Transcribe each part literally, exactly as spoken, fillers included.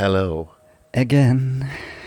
Hello. Again.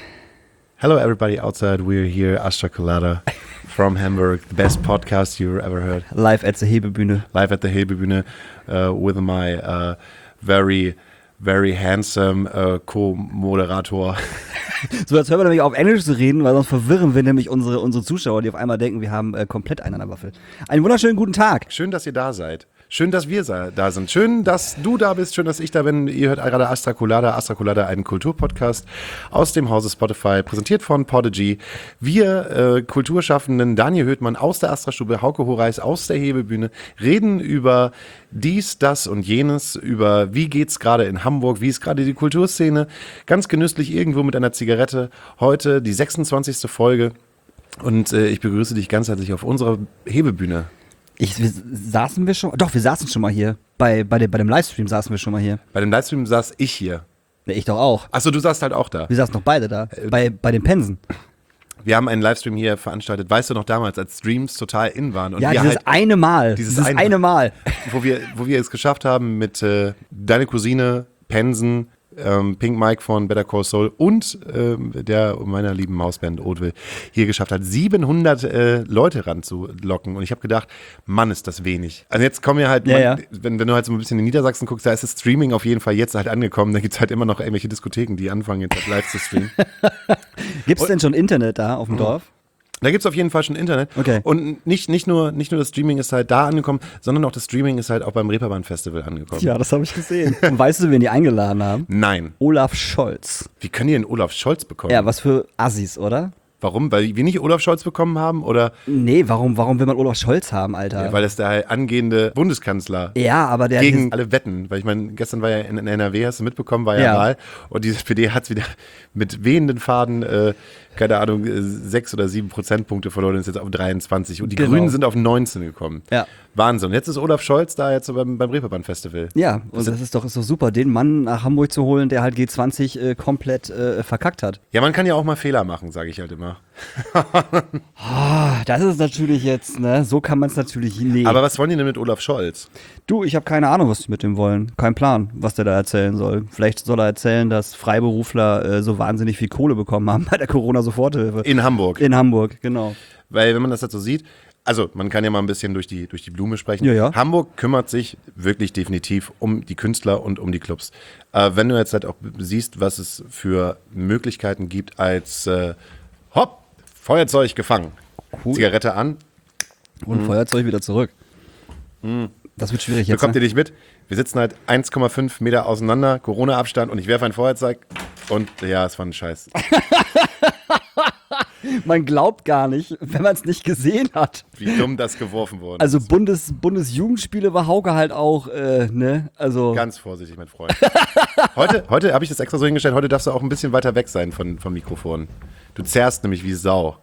Hello, everybody outside. We're here, Astra Colada from Hamburg, the best podcast you ever heard. Live at the Hebebühne. Live at the Hebebühne uh, with my uh, very, very handsome uh, Co-Moderator. So, jetzt hören wir nämlich auf Englisch zu reden, weil sonst verwirren wir nämlich unsere, unsere Zuschauer, die auf einmal denken, wir haben äh, komplett einen an der Waffel. Einen wunderschönen guten Tag. Schön, dass ihr da seid. Schön, dass wir da sind. Schön, dass du da bist. Schön, dass ich da bin. Ihr hört gerade Astra Colada. Astra Colada, einen Kulturpodcast aus dem Hause Spotify, präsentiert von Podigy. Wir äh, Kulturschaffenden, Daniel Höhtmann aus der Astra-Stube, Hauke Horeis aus der Hebebühne, reden über dies, das und jenes, über wie geht's gerade in Hamburg, wie ist gerade die Kulturszene. Ganz genüsslich irgendwo mit einer Zigarette. Heute die sechsundzwanzigste Folge und äh, ich begrüße dich ganz herzlich auf unserer Hebebühne. Ich, wir, saßen wir schon? Doch, wir saßen schon mal hier. Bei, bei, dem, bei dem Livestream saßen wir schon mal hier. Bei dem Livestream saß ich hier. Ja, ich doch auch. Achso, du saßt halt auch da. Wir saßen noch beide da. Äh, bei, bei den Pensen. Wir haben einen Livestream hier veranstaltet, weißt du noch damals, als Streams total in waren. Und ja, wir dieses halt, eine Mal. Dieses, dieses eine, eine Mal. Wo wir, wo wir es geschafft haben mit äh, deine Cousine, Pensen, ähm, Pink Mike von Better Call Saul und ähm, der meiner lieben Mausband Oatville hier geschafft hat, siebenhundert äh, Leute ranzulocken. Und ich habe gedacht, Mann, ist das wenig. Also jetzt kommen wir halt, ja, man, ja. Wenn, wenn du halt so ein bisschen in Niedersachsen guckst, da ist das Streaming auf jeden Fall jetzt halt angekommen. Da gibt es halt immer noch irgendwelche Diskotheken, die anfangen jetzt halt live zu streamen. Gibt es denn schon Internet da auf dem Dorf? Da gibt es auf jeden Fall schon Internet. Okay. Und nicht, nicht, nur, nicht nur das Streaming ist halt da angekommen, sondern auch das Streaming ist halt auch beim Reeperbahn-Festival angekommen. Ja, das habe ich gesehen. Und weißt du, wen die eingeladen haben? Nein. Olaf Scholz. Wie können die denn Olaf Scholz bekommen? Ja, was für Assis, oder? Warum? Weil wir nicht Olaf Scholz bekommen haben? Oder? Nee, warum, warum will man Olaf Scholz haben, Alter? Ja, weil das der angehende Bundeskanzler ja, aber der gegen alle Wetten. Weil ich meine, gestern war ja in, in N R W, hast du mitbekommen, war ja, ja. Wahl. Und die S P D hat es wieder mit wehenden Faden, äh, keine Ahnung, sechs oder sieben Prozentpunkte verloren und ist jetzt auf dreiundzwanzig. Und die genau. Grünen sind auf neunzehn gekommen. Ja. Wahnsinn. Jetzt ist Olaf Scholz da jetzt beim, beim Reeperbahn-Festival. Ja, und das ist doch, ist doch super, den Mann nach Hamburg zu holen, der halt G zwanzig äh, komplett äh, verkackt hat. Ja, man kann ja auch mal Fehler machen, sage ich halt immer. oh, das ist natürlich jetzt, ne, so kann man es natürlich nehmen. Aber was wollen die denn mit Olaf Scholz? Du, ich habe keine Ahnung, was die mit dem wollen. Kein Plan, was der da erzählen soll. Vielleicht soll er erzählen, dass Freiberufler äh, so wahnsinnig viel Kohle bekommen haben bei der Corona-Soforthilfe. In Hamburg. In Hamburg, genau. Weil wenn man das jetzt so sieht, also man kann ja mal ein bisschen durch die, durch die Blume sprechen. Ja, ja. Hamburg kümmert sich wirklich definitiv um die Künstler und um die Clubs. Äh, wenn du jetzt halt auch siehst, was es für Möglichkeiten gibt als äh, hopp, Feuerzeug gefangen, cool. Zigarette an. Und mhm. Feuerzeug wieder zurück. Mhm. Das wird schwierig jetzt. Bekommt ne? ihr nicht mit? Wir sitzen halt eins Komma fünf Meter auseinander, Corona-Abstand und ich werfe ein Feuerzeug und ja, es war ein Scheiß. Man glaubt gar nicht, wenn man es nicht gesehen hat. Wie dumm das geworfen wurde. Also Bundes, Bundesjugendspiele war Hauke halt auch, äh, ne? Also ganz vorsichtig, mein Freund. Heute, heute habe ich das extra so hingestellt, heute darfst du auch ein bisschen weiter weg sein von, vom Mikrofon. Du zerrst nämlich wie Sau.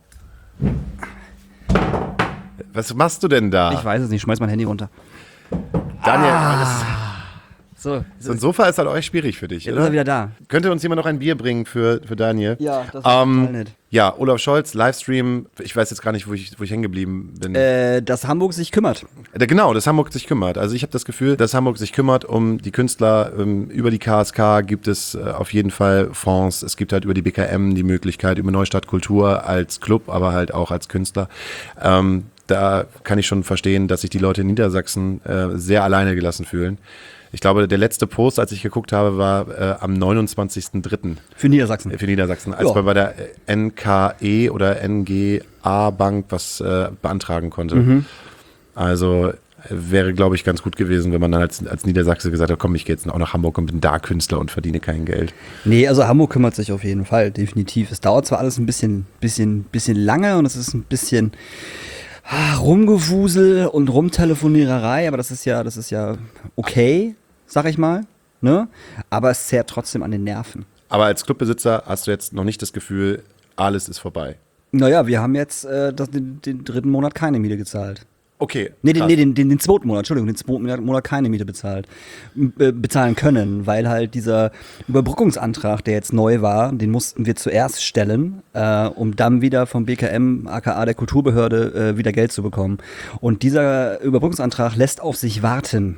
Was machst du denn da? Ich weiß es nicht, schmeiß mein Handy runter. Daniel, ah. das, so, so ein Sofa ist halt euch schwierig für dich, jetzt oder? ist er wieder da. Könnte uns jemand noch ein Bier bringen für, für Daniel? Ja, das ist ähm, total nett. Ja, Olaf Scholz, Livestream, ich weiß jetzt gar nicht, wo ich, wo ich hängen geblieben bin. Äh, dass Hamburg sich kümmert. Äh, genau, dass Hamburg sich kümmert. Also ich habe das Gefühl, dass Hamburg sich kümmert um die Künstler. Ähm, über die K S K gibt es äh, auf jeden Fall Fonds. Es gibt halt über die B K M die Möglichkeit, über Neustadt Kultur als Club, aber halt auch als Künstler. Ähm, da kann ich schon verstehen, dass sich die Leute in Niedersachsen äh, sehr alleine gelassen fühlen. Ich glaube, der letzte Post, als ich geguckt habe, war äh, am neunundzwanzigsten dritten Für Niedersachsen. Äh, für Niedersachsen, als ja. man bei der N K E oder N G A-Bank was äh, beantragen konnte. Mhm. Also äh, wäre, glaube ich, ganz gut gewesen, wenn man dann als, als Niedersachse gesagt hat, komm, ich gehe jetzt auch nach Hamburg und bin da Künstler und verdiene kein Geld. Nee, also Hamburg kümmert sich auf jeden Fall, definitiv. Es dauert zwar alles ein bisschen, bisschen, bisschen lange und es ist ein bisschen ah, Rumgewusel und Rumtelefoniererei, aber das ist ja, das ist ja okay, sag ich mal, ne? Aber es zehrt trotzdem an den Nerven. Aber als Clubbesitzer hast du jetzt noch nicht das Gefühl, alles ist vorbei. Naja, wir haben jetzt äh, das, den, den dritten Monat keine Miete gezahlt. Okay. Nee, den, nee den, den, den zweiten Monat, Entschuldigung, den zweiten Monat keine Miete bezahlt, äh, bezahlen können, weil halt dieser Überbrückungsantrag, der jetzt neu war, den mussten wir zuerst stellen, äh, um dann wieder vom B K M, aka der Kulturbehörde, äh, wieder Geld zu bekommen. Und dieser Überbrückungsantrag lässt auf sich warten.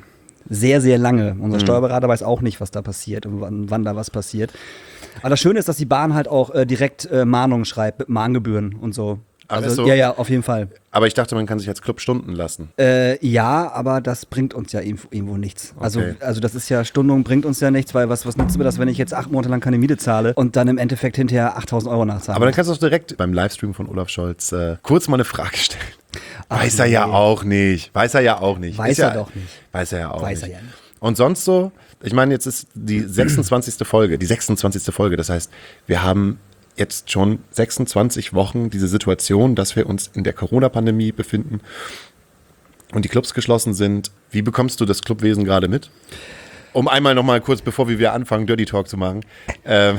Sehr, sehr lange. Unser mhm. Steuerberater weiß auch nicht, was da passiert und wann, wann da was passiert. Aber das Schöne ist, dass die Bahn halt auch äh, direkt äh, Mahnungen schreibt mit Mahngebühren und so. Also, so? Ja, ja, auf jeden Fall. Aber ich dachte, man kann sich als Club Stunden lassen. Äh, ja, aber das bringt uns ja irgendwo, irgendwo nichts. Okay. Also, also das ist ja, Stundung bringt uns ja nichts, weil was, was nützt mir das, wenn ich jetzt acht Monate lang keine Miete zahle und dann im Endeffekt hinterher achttausend Euro nachzahle? Aber dann kannst du auch direkt beim Livestream von Olaf Scholz äh, kurz mal eine Frage stellen. Ach, weiß er nee. ja auch nicht. Weiß er ja auch nicht. Weiß ist er ja, doch nicht. Weiß er ja auch weiß nicht. Er ja nicht. Und sonst so, ich meine, jetzt ist die sechsundzwanzigste Folge, die sechsundzwanzigste Folge. Das heißt, wir haben jetzt schon sechsundzwanzig Wochen diese Situation, dass wir uns in der Corona-Pandemie befinden und die Clubs geschlossen sind. Wie bekommst du das Clubwesen gerade mit? Um einmal nochmal kurz, bevor wir wieder anfangen, Dirty Talk zu machen, ähm,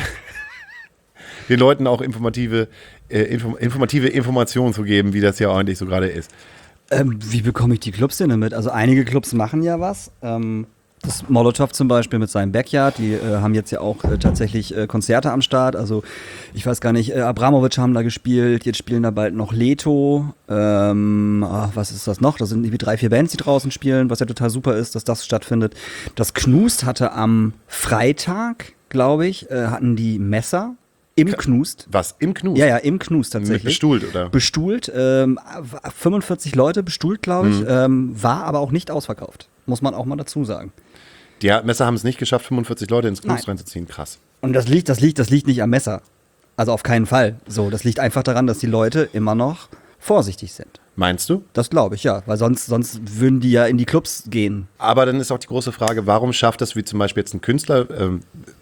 den Leuten auch informative, äh, inform- informative Informationen zu geben, wie das ja eigentlich so gerade ist. Ähm, wie bekomme ich die Clubs denn damit? Also einige Clubs machen ja was. Ähm Das Molotow zum Beispiel mit seinem Backyard, die äh, haben jetzt ja auch äh, tatsächlich äh, Konzerte am Start. Also ich weiß gar nicht, äh, Abramovic haben da gespielt, jetzt spielen da bald noch Leto. Ähm, ach, was ist das noch? Das sind irgendwie drei, vier Bands, die draußen spielen, was ja total super ist, dass das stattfindet. Das Knust hatte am Freitag, glaube ich, äh, hatten die Messer. Im Knust. Was? Im Knust? Ja, ja, im Knust tatsächlich. Mit bestuhlt, oder? Bestuhlt. Ähm, fünfundvierzig Leute bestuhlt, glaube ich. Mhm. Ähm, war aber auch nicht ausverkauft. Muss man auch mal dazu sagen. Die Messer haben es nicht geschafft, fünfundvierzig Leute ins Knust reinzuziehen. Krass. Und das liegt, das liegt, das liegt nicht am Messer. Also auf keinen Fall. So, das liegt einfach daran, dass die Leute immer noch vorsichtig sind. Meinst du? Das glaube ich, ja. Weil sonst, sonst würden die ja in die Clubs gehen. Aber dann ist auch die große Frage, warum schafft das, wie zum Beispiel jetzt ein Künstler, ähm,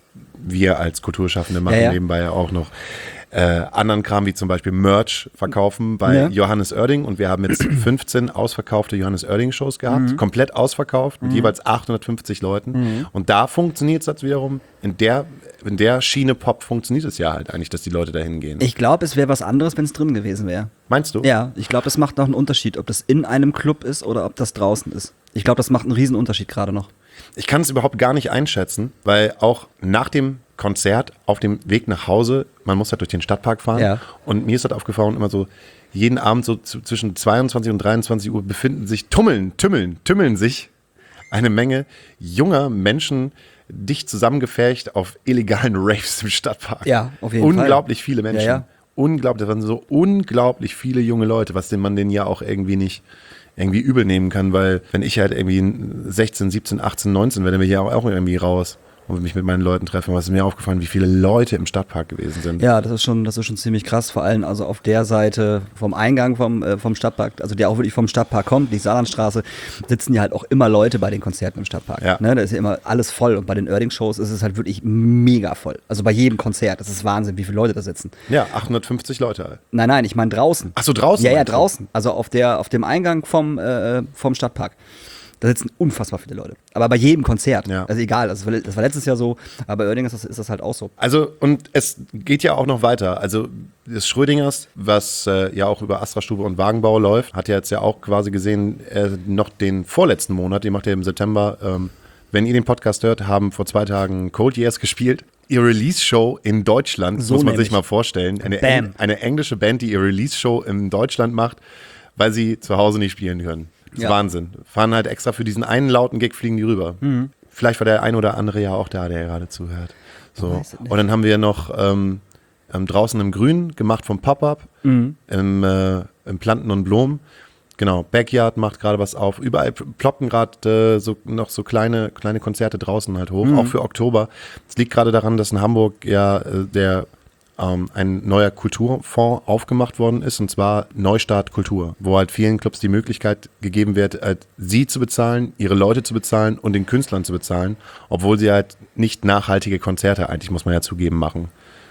wir als Kulturschaffende machen ja, ja. nebenbei ja auch noch äh, anderen Kram, wie zum Beispiel Merch verkaufen bei ja. Johannes Oerding. Und wir haben jetzt fünfzehn ausverkaufte Johannes Oerding-Shows gehabt, mhm. komplett ausverkauft, mit mhm. jeweils achthundertfünfzig Leuten. Mhm. Und da funktioniert es jetzt wiederum, in der, in der Schiene Pop funktioniert es ja halt eigentlich, dass die Leute da hingehen. Ich glaube, es wäre was anderes, wenn es drin gewesen wäre. Meinst du? Ja, ich glaube, das macht noch einen Unterschied, ob das in einem Club ist oder ob das draußen ist. Ich glaube, das macht einen riesen Unterschied gerade noch. Ich kann es überhaupt gar nicht einschätzen, weil auch nach dem Konzert auf dem Weg nach Hause, man muss halt durch den Stadtpark fahren ja. und mir ist halt aufgefallen, immer so jeden Abend so zu, zwischen zweiundzwanzig und dreiundzwanzig Uhr befinden sich, tummeln, tümmeln, tümmeln sich eine Menge junger Menschen dicht zusammengefärcht auf illegalen Raves im Stadtpark. Ja, auf jeden Unglaublich Fall. Unglaublich viele Menschen. Ja, ja. Unglaublich, das waren so unglaublich viele junge Leute, was den man denen ja auch irgendwie nicht irgendwie übel nehmen kann, weil wenn ich halt irgendwie sechzehn, siebzehn, achtzehn, neunzehn wäre, dann bin ich ja auch irgendwie raus und mich mit meinen Leuten treffen. Was ist mir aufgefallen, wie viele Leute im Stadtpark gewesen sind. Ja, das ist schon, das ist schon ziemlich krass, vor allem also auf der Seite vom Eingang vom, äh, vom Stadtpark, also der auch wirklich vom Stadtpark kommt, die Saarlandstraße, sitzen ja halt auch immer Leute bei den Konzerten im Stadtpark. Ja. Ne, da ist ja immer alles voll und bei den Oerding-Shows ist es halt wirklich mega voll. Also bei jedem Konzert, das ist Wahnsinn, wie viele Leute da sitzen. Ja, achthundertfünfzig Leute. Nein, nein, ich meine draußen. Ach so, draußen? Ja, ja, draußen. Also auf, der, auf dem Eingang vom, äh, vom Stadtpark. Da sitzen unfassbar viele Leute. Aber bei jedem Konzert. Ja. Also egal, das war, das war letztes Jahr so, aber bei Oerding ist das, ist das halt auch so. Also, und es geht ja auch noch weiter. Also, das Schrödingers, was äh, ja auch über Astra-Stube und Wagenbau läuft, hat ja jetzt ja auch quasi gesehen, äh, noch den vorletzten Monat, den macht er im September. Ähm, wenn ihr den Podcast hört, haben vor zwei Tagen Cold Years gespielt. Ihr Release-Show in Deutschland, so muss man nämlich. sich mal vorstellen. Eine, Eng- eine englische Band, die ihr Release-Show in Deutschland macht, weil sie zu Hause nicht spielen können. Das ist ja. Wahnsinn. Fahren halt extra für diesen einen lauten Gig, fliegen die rüber. Mhm. Vielleicht war der ein oder andere ja auch da, der gerade zuhört. So. Und dann haben wir noch ähm, ähm, draußen im Grün gemacht vom Pop-Up, mhm. im, äh, im Planten und Blumen. Genau, Backyard macht gerade was auf. Überall ploppen gerade äh, so, noch so kleine, kleine Konzerte draußen halt hoch, mhm. auch für Oktober. Es liegt gerade daran, dass in Hamburg ja äh, der ähm, ein neuer Kulturfonds aufgemacht worden ist, und zwar Neustart Kultur, wo halt vielen Clubs die Möglichkeit gegeben wird, halt sie zu bezahlen, ihre Leute zu bezahlen und den Künstlern zu bezahlen, obwohl sie halt nicht nachhaltige Konzerte, eigentlich muss man ja zugeben, machen.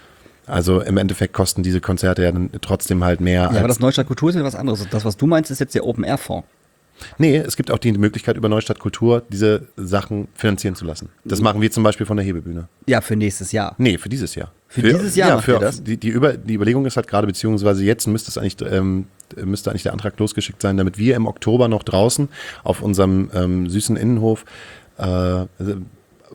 Also im Endeffekt kosten diese Konzerte ja dann trotzdem halt mehr. Ja, aber das Neustart Kultur ist ja was anderes. Das, was du meinst, ist jetzt der Open-Air-Fonds. Nee, es gibt auch die Möglichkeit, über Neustart Kultur diese Sachen finanzieren zu lassen. Das machen wir zum Beispiel von der Hebebühne. Ja, für nächstes Jahr. Nee, für dieses Jahr. Für, für dieses Jahr ja, macht für ihr das? Die, die, Über, die Überlegung ist halt gerade, beziehungsweise jetzt müsste es eigentlich, ähm, müsste eigentlich der Antrag losgeschickt sein, damit wir im Oktober noch draußen auf unserem ähm, süßen Innenhof äh,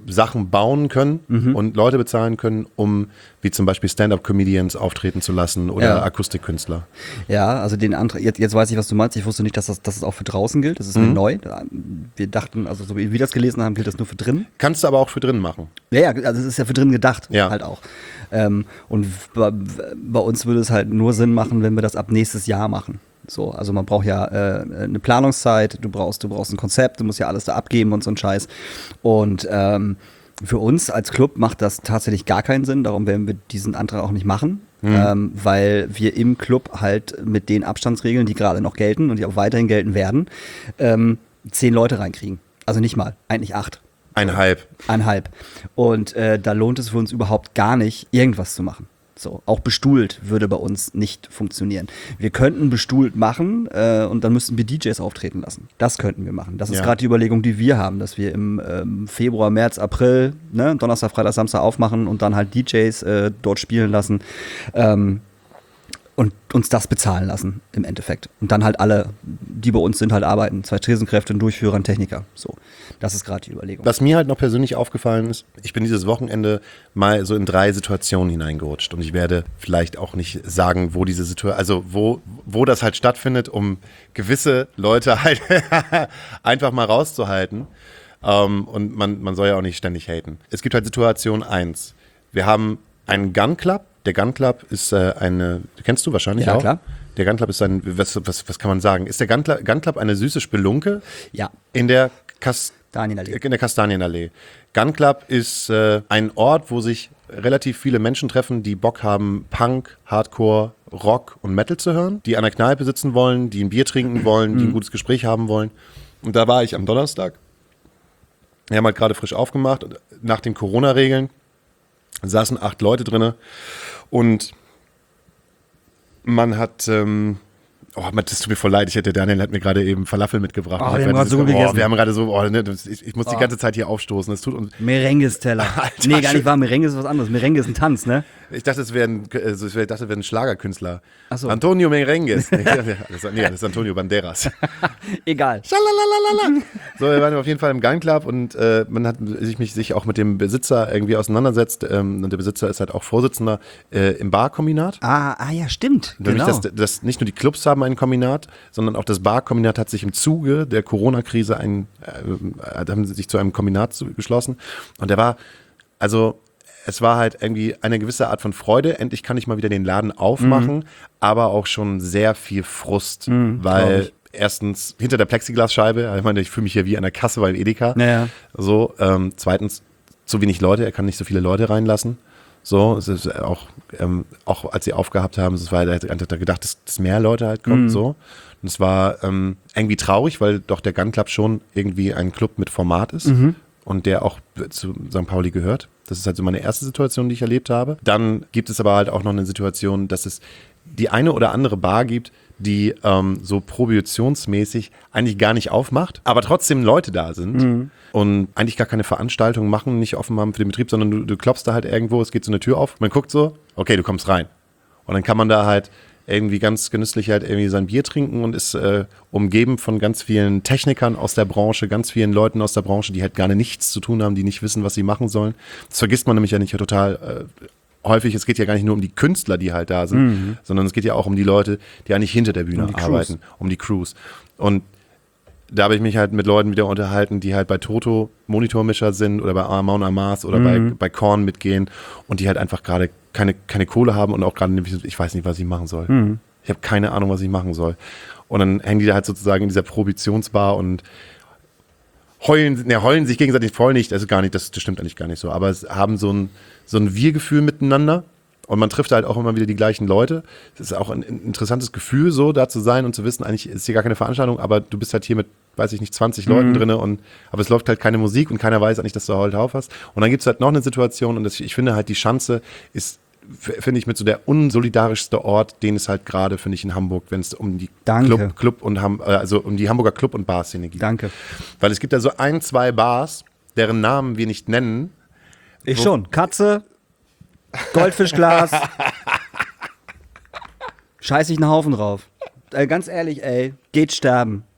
Sachen bauen können Mhm. und Leute bezahlen können, um wie zum Beispiel Stand-up-Comedians auftreten zu lassen oder Ja. Akustikkünstler. Ja, also den Antrag, jetzt, jetzt weiß ich, was du meinst. Ich wusste nicht, dass das, dass es auch für draußen gilt. Das ist mir Mhm. neu. Wir dachten, also so wie wir das gelesen haben, gilt das nur für drin. Kannst du aber auch für drin machen. Ja, ja, also es ist ja für drin gedacht, Ja. halt auch. Ähm, und bei, bei uns würde es halt nur Sinn machen, wenn wir das ab nächstes Jahr machen. So, also man braucht ja äh, eine Planungszeit, du brauchst, du brauchst ein Konzept, du musst ja alles da abgeben und so ein Scheiß. Und ähm, für uns als Club macht das tatsächlich gar keinen Sinn, darum werden wir diesen Antrag auch nicht machen. Mhm. Ähm, weil wir im Club halt mit den Abstandsregeln, die gerade noch gelten und die auch weiterhin gelten werden, ähm, zehn Leute reinkriegen. Also nicht mal, eigentlich acht. Einhalb. Einhalb. Und äh, da lohnt es für uns überhaupt gar nicht, irgendwas zu machen. So, auch bestuhlt würde bei uns nicht funktionieren. Wir könnten bestuhlt machen äh, und dann müssten wir D Js auftreten lassen. Das könnten wir machen. Das ist Ja. gerade die Überlegung, die wir haben, dass wir im ähm, Februar, März, April, ne, Donnerstag, Freitag, Samstag aufmachen und dann halt D Js äh, dort spielen lassen. Ähm, und uns das bezahlen lassen im Endeffekt. Und dann halt alle, die bei uns sind, halt arbeiten. Zwei Tresenkräfte, ein Durchführer, ein Techniker. So, das ist gerade die Überlegung. Was mir halt noch persönlich aufgefallen ist, ich bin dieses Wochenende mal so in drei Situationen hineingerutscht und ich werde vielleicht auch nicht sagen, wo diese Situation, also wo, wo das halt stattfindet, um gewisse Leute halt einfach mal rauszuhalten. Ähm, und man, man soll ja auch nicht ständig haten. Es gibt halt Situation eins. Wir haben einen Gun Club. Der Gun Club ist äh, eine, kennst du wahrscheinlich Ja, auch? klar. Der Gun Club ist ein, was, was, was kann man sagen? Ist der Gun Club, Gun Club eine süße Spelunke Ja, in der Kas Daniel. in der Kastanienallee. Gun Club ist äh, ein Ort, wo sich relativ viele Menschen treffen, die Bock haben, Punk, Hardcore, Rock und Metal zu hören, die an der Kneipe sitzen wollen, die ein Bier trinken wollen, die ein gutes Gespräch haben wollen. Und da war ich am Donnerstag. Wir haben halt gerade frisch aufgemacht, nach den Corona-Regeln saßen acht Leute drinne und man hat, ähm, oh, das tut mir voll leid, ich hätte, Daniel hat mir gerade eben Falafel mitgebracht. Oh, Und wir ich haben meine, gerade so das ist- gut gegessen. Wir haben gerade so, oh, ne, das- ich, ich muss die Oh. ganze Zeit hier aufstoßen. Das tut uns, Merenges-Teller. Alter, Nee, gar schön. nicht wahr. Merengue ist was anderes. Merengue ist ein Tanz, ne? ich dachte, es wäre ein, also ich dachte, es wäre ein Schlagerkünstler. Ach so. Antonio Merengues. nee, das nee, das ist Antonio Banderas. Egal. Schalalalala. So, wir waren auf jeden Fall im Gun Club und äh, man hat sich, mich, sich auch mit dem Besitzer irgendwie auseinandersetzt. Ähm, und der Besitzer ist halt auch Vorsitzender äh, im Barkombinat. Ah, ah ja, stimmt. Nämlich, Genau. dass, dass nicht nur die Clubs haben ein Kombinat, sondern auch das Barkombinat hat sich im Zuge der Corona-Krise ein, äh, haben sie sich zu einem Kombinat zu, geschlossen. Und der war, also es war halt irgendwie eine gewisse Art von Freude. Endlich kann ich mal wieder den Laden aufmachen, Mhm. aber auch schon sehr viel Frust, glaub weil ich. erstens hinter der Plexiglasscheibe, ich meine, ich fühle mich hier wie an der Kasse bei Edeka. Naja. So, ähm, zweitens zu wenig Leute, er kann nicht so viele Leute reinlassen. So, es ist auch, ähm, auch als sie aufgehabt haben, es war, er hat er hat gedacht, dass, dass mehr Leute halt kommen, Mhm. so. Und es war ähm, irgendwie traurig, weil doch der Gun Club schon irgendwie ein Club mit Format ist Mhm. und der auch zu Sankt Pauli gehört. Das ist halt so meine erste Situation, die ich erlebt habe. Dann gibt es aber halt auch noch eine Situation, dass es die eine oder andere Bar gibt, die ähm, so prohibitionsmäßig eigentlich gar nicht aufmacht, aber trotzdem Leute da sind und eigentlich gar keine Veranstaltung machen, nicht offen haben für den Betrieb, sondern du, du klopfst da halt irgendwo, es geht so eine Tür auf, man guckt so, okay, du kommst rein. Und dann kann man da halt irgendwie ganz genüsslich halt irgendwie sein Bier trinken und ist äh, umgeben von ganz vielen Technikern aus der Branche, ganz vielen Leuten aus der Branche, die halt gar nichts zu tun haben, die nicht wissen, was sie machen sollen. Das vergisst man nämlich ja nicht total äh, häufig. Es geht ja gar nicht nur um die Künstler, die halt da sind, Mhm. sondern es geht ja auch um die Leute, die eigentlich hinter der Bühne Um die Crews. arbeiten, um die Crews. Und da habe ich mich halt mit Leuten wieder unterhalten, die halt bei Toto Monitormischer sind oder bei Amon Amas oder Mhm. bei, bei Korn mitgehen und die halt einfach gerade keine, keine Kohle haben und auch gerade, ich weiß nicht, was ich machen soll. Mhm. Ich habe keine Ahnung, was ich machen soll. Und dann hängen die da halt sozusagen in dieser Prohibitionsbar und heulen, ne, heulen sich gegenseitig voll nicht, das ist gar nicht, das, das stimmt eigentlich gar nicht so, aber es haben so ein, so ein Wir-Gefühl miteinander. Und man trifft halt auch immer wieder die gleichen Leute. Es ist auch ein ein interessantes Gefühl, so da zu sein und zu wissen, eigentlich ist hier gar keine Veranstaltung, aber du bist halt hier mit, weiß ich nicht, zwanzig Leuten drinne und aber es läuft halt keine Musik und keiner weiß eigentlich, dass du halt auf hast. Und dann gibt es halt noch eine Situation und das, ich finde halt, die Schanze ist, f- finde ich, mit so der unsolidarischste Ort, den es halt gerade, finde ich, in Hamburg, wenn es um die Danke. Club, Club und Ham, äh, also um die Hamburger Club- und Bar-Szene geht. Danke. Weil es gibt da so ein, zwei Bars, deren Namen wir nicht nennen. Ich schon. Katze, Goldfischglas. Scheiß ich einen Haufen drauf. Äh, ganz ehrlich, ey, geht sterben.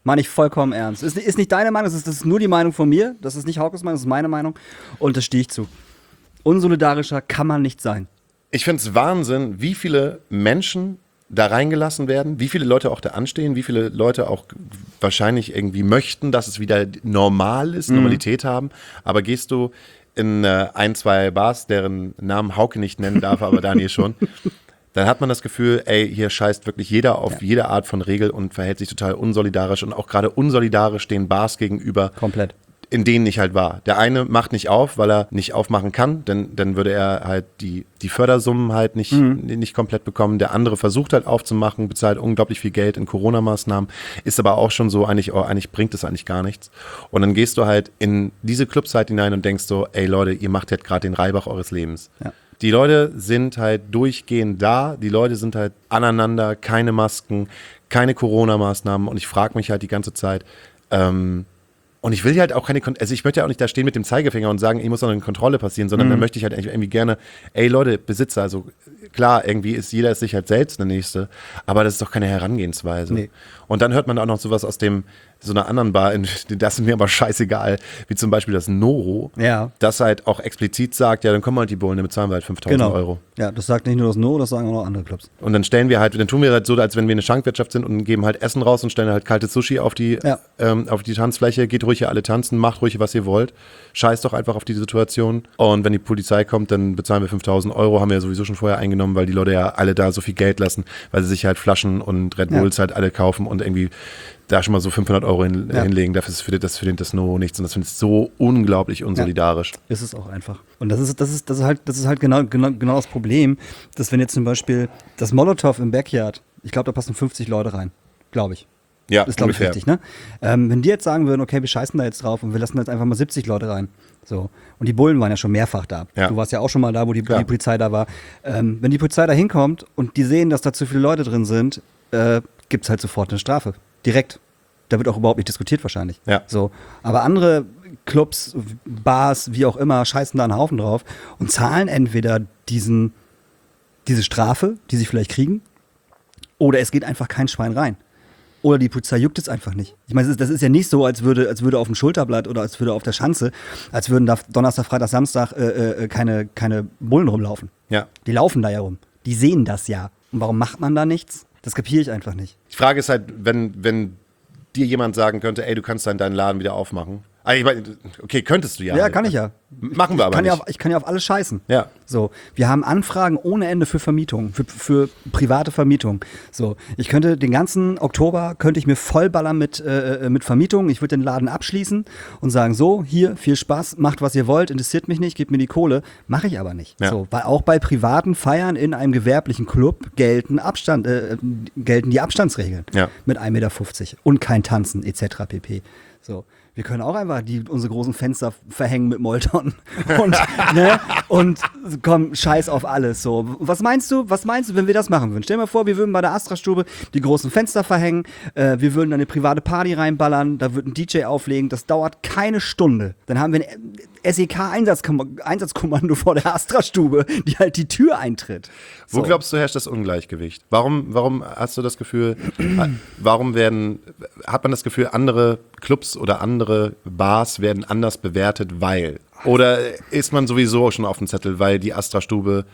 Meine ich vollkommen ernst. Ist, ist nicht deine Meinung, das ist, das ist nur die Meinung von mir. Das ist nicht Haukes Meinung, das ist meine Meinung. Und das stehe ich zu. Unsolidarischer kann man nicht sein. Ich finde es Wahnsinn, wie viele Menschen da reingelassen werden, wie viele Leute auch da anstehen, wie viele Leute auch wahrscheinlich irgendwie möchten, dass es wieder normal ist, Normalität mhm. haben. Aber gehst du in äh, ein, zwei Bars, deren Namen Hauke nicht nennen darf, aber Daniel schon, dann hat man das Gefühl, ey, hier scheißt wirklich jeder auf ja. jede Art von Regel und verhält sich total unsolidarisch und auch gerade unsolidarisch den Bars gegenüber. Komplett. In denen ich halt war. Der eine macht nicht auf, weil er nicht aufmachen kann, denn dann würde er halt die, die Fördersummen halt nicht, mhm. nicht komplett bekommen. Der andere versucht halt aufzumachen, bezahlt unglaublich viel Geld in Corona-Maßnahmen, ist aber auch schon so, eigentlich, oh, eigentlich bringt es eigentlich gar nichts. Und dann gehst du halt in diese Clubs halt hinein und denkst so, ey Leute, ihr macht jetzt gerade den Reibach eures Lebens. Ja. Die Leute sind halt durchgehend da, die Leute sind halt aneinander, keine Masken, keine Corona-Maßnahmen und ich frage mich halt die ganze Zeit, ähm, und ich will halt auch keine, also ich möchte ja auch nicht da stehen mit dem Zeigefinger und sagen, ich muss noch eine Kontrolle passieren, sondern mhm. dann möchte ich halt irgendwie gerne, ey Leute, Besitzer, also klar, irgendwie ist jeder ist sich halt selbst der Nächste, aber das ist doch keine Herangehensweise. Nee. Und dann hört man auch noch sowas aus dem, so einer anderen Bar, in, das ist mir aber scheißegal, wie zum Beispiel das Noro, ja. das halt auch explizit sagt, ja, dann kommen halt die Bullen, dann bezahlen wir halt fünftausend genau. Euro. Ja, das sagt nicht nur das Noro, das sagen auch noch andere Clubs. Und dann stellen wir halt, dann tun wir halt so, als wenn wir eine Schankwirtschaft sind und geben halt Essen raus und stellen halt kaltes Sushi auf die, ja. ähm, auf die Tanzfläche, geht ruhig hier alle tanzen, macht ruhig, was ihr wollt, scheißt doch einfach auf die Situation und wenn die Polizei kommt, dann bezahlen wir fünftausend Euro, haben wir ja sowieso schon vorher eingenommen, weil die Leute ja alle da so viel Geld lassen, weil sie sich halt Flaschen und Red Bulls ja. halt alle kaufen und irgendwie da schon mal so fünfhundert Euro hin, ja. hinlegen, dafür ist für das für den das No nichts und das finde ich so unglaublich unsolidarisch. Ja, ist es auch einfach. Und das ist das ist das ist halt das ist halt genau genau genau das Problem, dass wenn jetzt zum Beispiel das Molotow im Backyard, ich glaube, da passen fünfzig Leute rein, glaube ich. Ja, ist glaube ich richtig, ne? Ähm, wenn die jetzt sagen würden, okay, wir scheißen da jetzt drauf und wir lassen jetzt einfach mal siebzig Leute rein, so und die Bullen waren ja schon mehrfach da. Ja. Du warst ja auch schon mal da, wo die, die Polizei da war. Ähm, wenn die Polizei da hinkommt und die sehen, dass da zu viele Leute drin sind, äh, gibt's halt sofort eine Strafe. Direkt. Da wird auch überhaupt nicht diskutiert wahrscheinlich. Ja. So. Aber andere Clubs, Bars, wie auch immer, scheißen da einen Haufen drauf und zahlen entweder diesen, diese Strafe, die sie vielleicht kriegen, oder es geht einfach kein Schwein rein. Oder die Polizei juckt es einfach nicht. Ich meine, das ist ja nicht so, als würde, als würde auf dem Schulterblatt oder als würde auf der Schanze, als würden da Donnerstag, Freitag, Samstag äh, äh, keine, keine Bullen rumlaufen. Ja. Die laufen da ja rum. Die sehen das ja. Und warum macht man da nichts? Das kapiere ich einfach nicht. Die Frage ist halt, wenn, wenn dir jemand sagen könnte, ey, du kannst dann deinen Laden wieder aufmachen. Also ich meine, okay, könntest du ja. Ja, kann ich ja. Machen wir aber kann nicht. Ja auf, ich kann ja auf alles scheißen. Ja. So, wir haben Anfragen ohne Ende für Vermietung, für, für private Vermietung. So, ich könnte den ganzen Oktober, könnte ich mir vollballern mit, äh, mit Vermietung. Ich würde den Laden abschließen und sagen, so, hier, viel Spaß, macht, was ihr wollt, interessiert mich nicht, gebt mir die Kohle. Mache ich aber nicht. Ja. So, weil auch bei privaten Feiern in einem gewerblichen Club gelten, Abstand, äh, gelten die Abstandsregeln. Ja. Mit ein Meter fünfzig und kein Tanzen et cetera pp. So. Wir können auch einfach die, unsere großen Fenster verhängen mit Molton und, ne, und komm, scheiß auf alles. So. Was meinst du, was meinst du, wenn wir das machen würden? Stell dir mal vor, wir würden bei der Astra-Stube die großen Fenster verhängen, äh, wir würden dann eine private Party reinballern, da wird ein D J auflegen, das dauert keine Stunde. Dann haben wir ein S E K-Einsatzkommando vor der Astra-Stube, die halt die Tür eintritt. So. Wo glaubst du, herrscht das Ungleichgewicht? Warum, warum hast du das Gefühl, warum werden, hat man das Gefühl, andere Clubs oder andere Bars werden anders bewertet, weil? Oder ist man sowieso schon auf dem Zettel, weil die Astra-Stube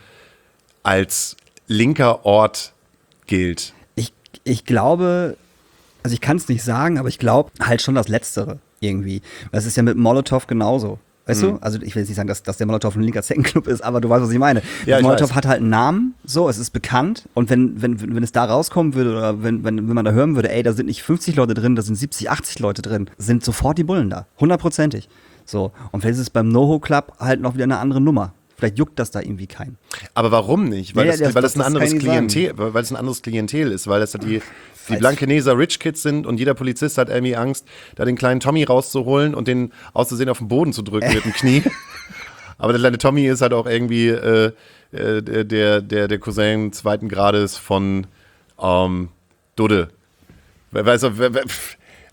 als linker Ort gilt? Ich, ich glaube, also ich kann es nicht sagen, aber ich glaube halt schon das Letztere irgendwie. Das ist ja mit Molotow genauso. Weißt mhm. du? Also ich will jetzt nicht sagen, dass, dass der Molotow ein linker Zeckenclub ist, aber du weißt, was ich meine. Ja, Molotow weiß. hat halt einen Namen, so, es ist bekannt. Und wenn, wenn, wenn es da rauskommen würde oder wenn, wenn, wenn man da hören würde, ey, da sind nicht fünfzig Leute drin, da sind siebzig, achtzig Leute drin, sind sofort die Bullen da. Hundertprozentig. So. Und vielleicht ist es beim NoHo Club halt noch wieder eine andere Nummer. Vielleicht juckt das da irgendwie keinen. Aber warum nicht? Weil, ja, das, ja, das, weil das, das ein anderes Klientel, sagen. weil es ein anderes Klientel ist, weil das ja die, die Blankeneser Rich Kids sind und jeder Polizist hat irgendwie Angst, da den kleinen Tommy rauszuholen und den auszusehen auf den Boden zu drücken mit dem Knie. Aber der kleine Tommy ist halt auch irgendwie äh, der, der, der Cousin zweiten Grades von ähm, Dudde. Weißt du,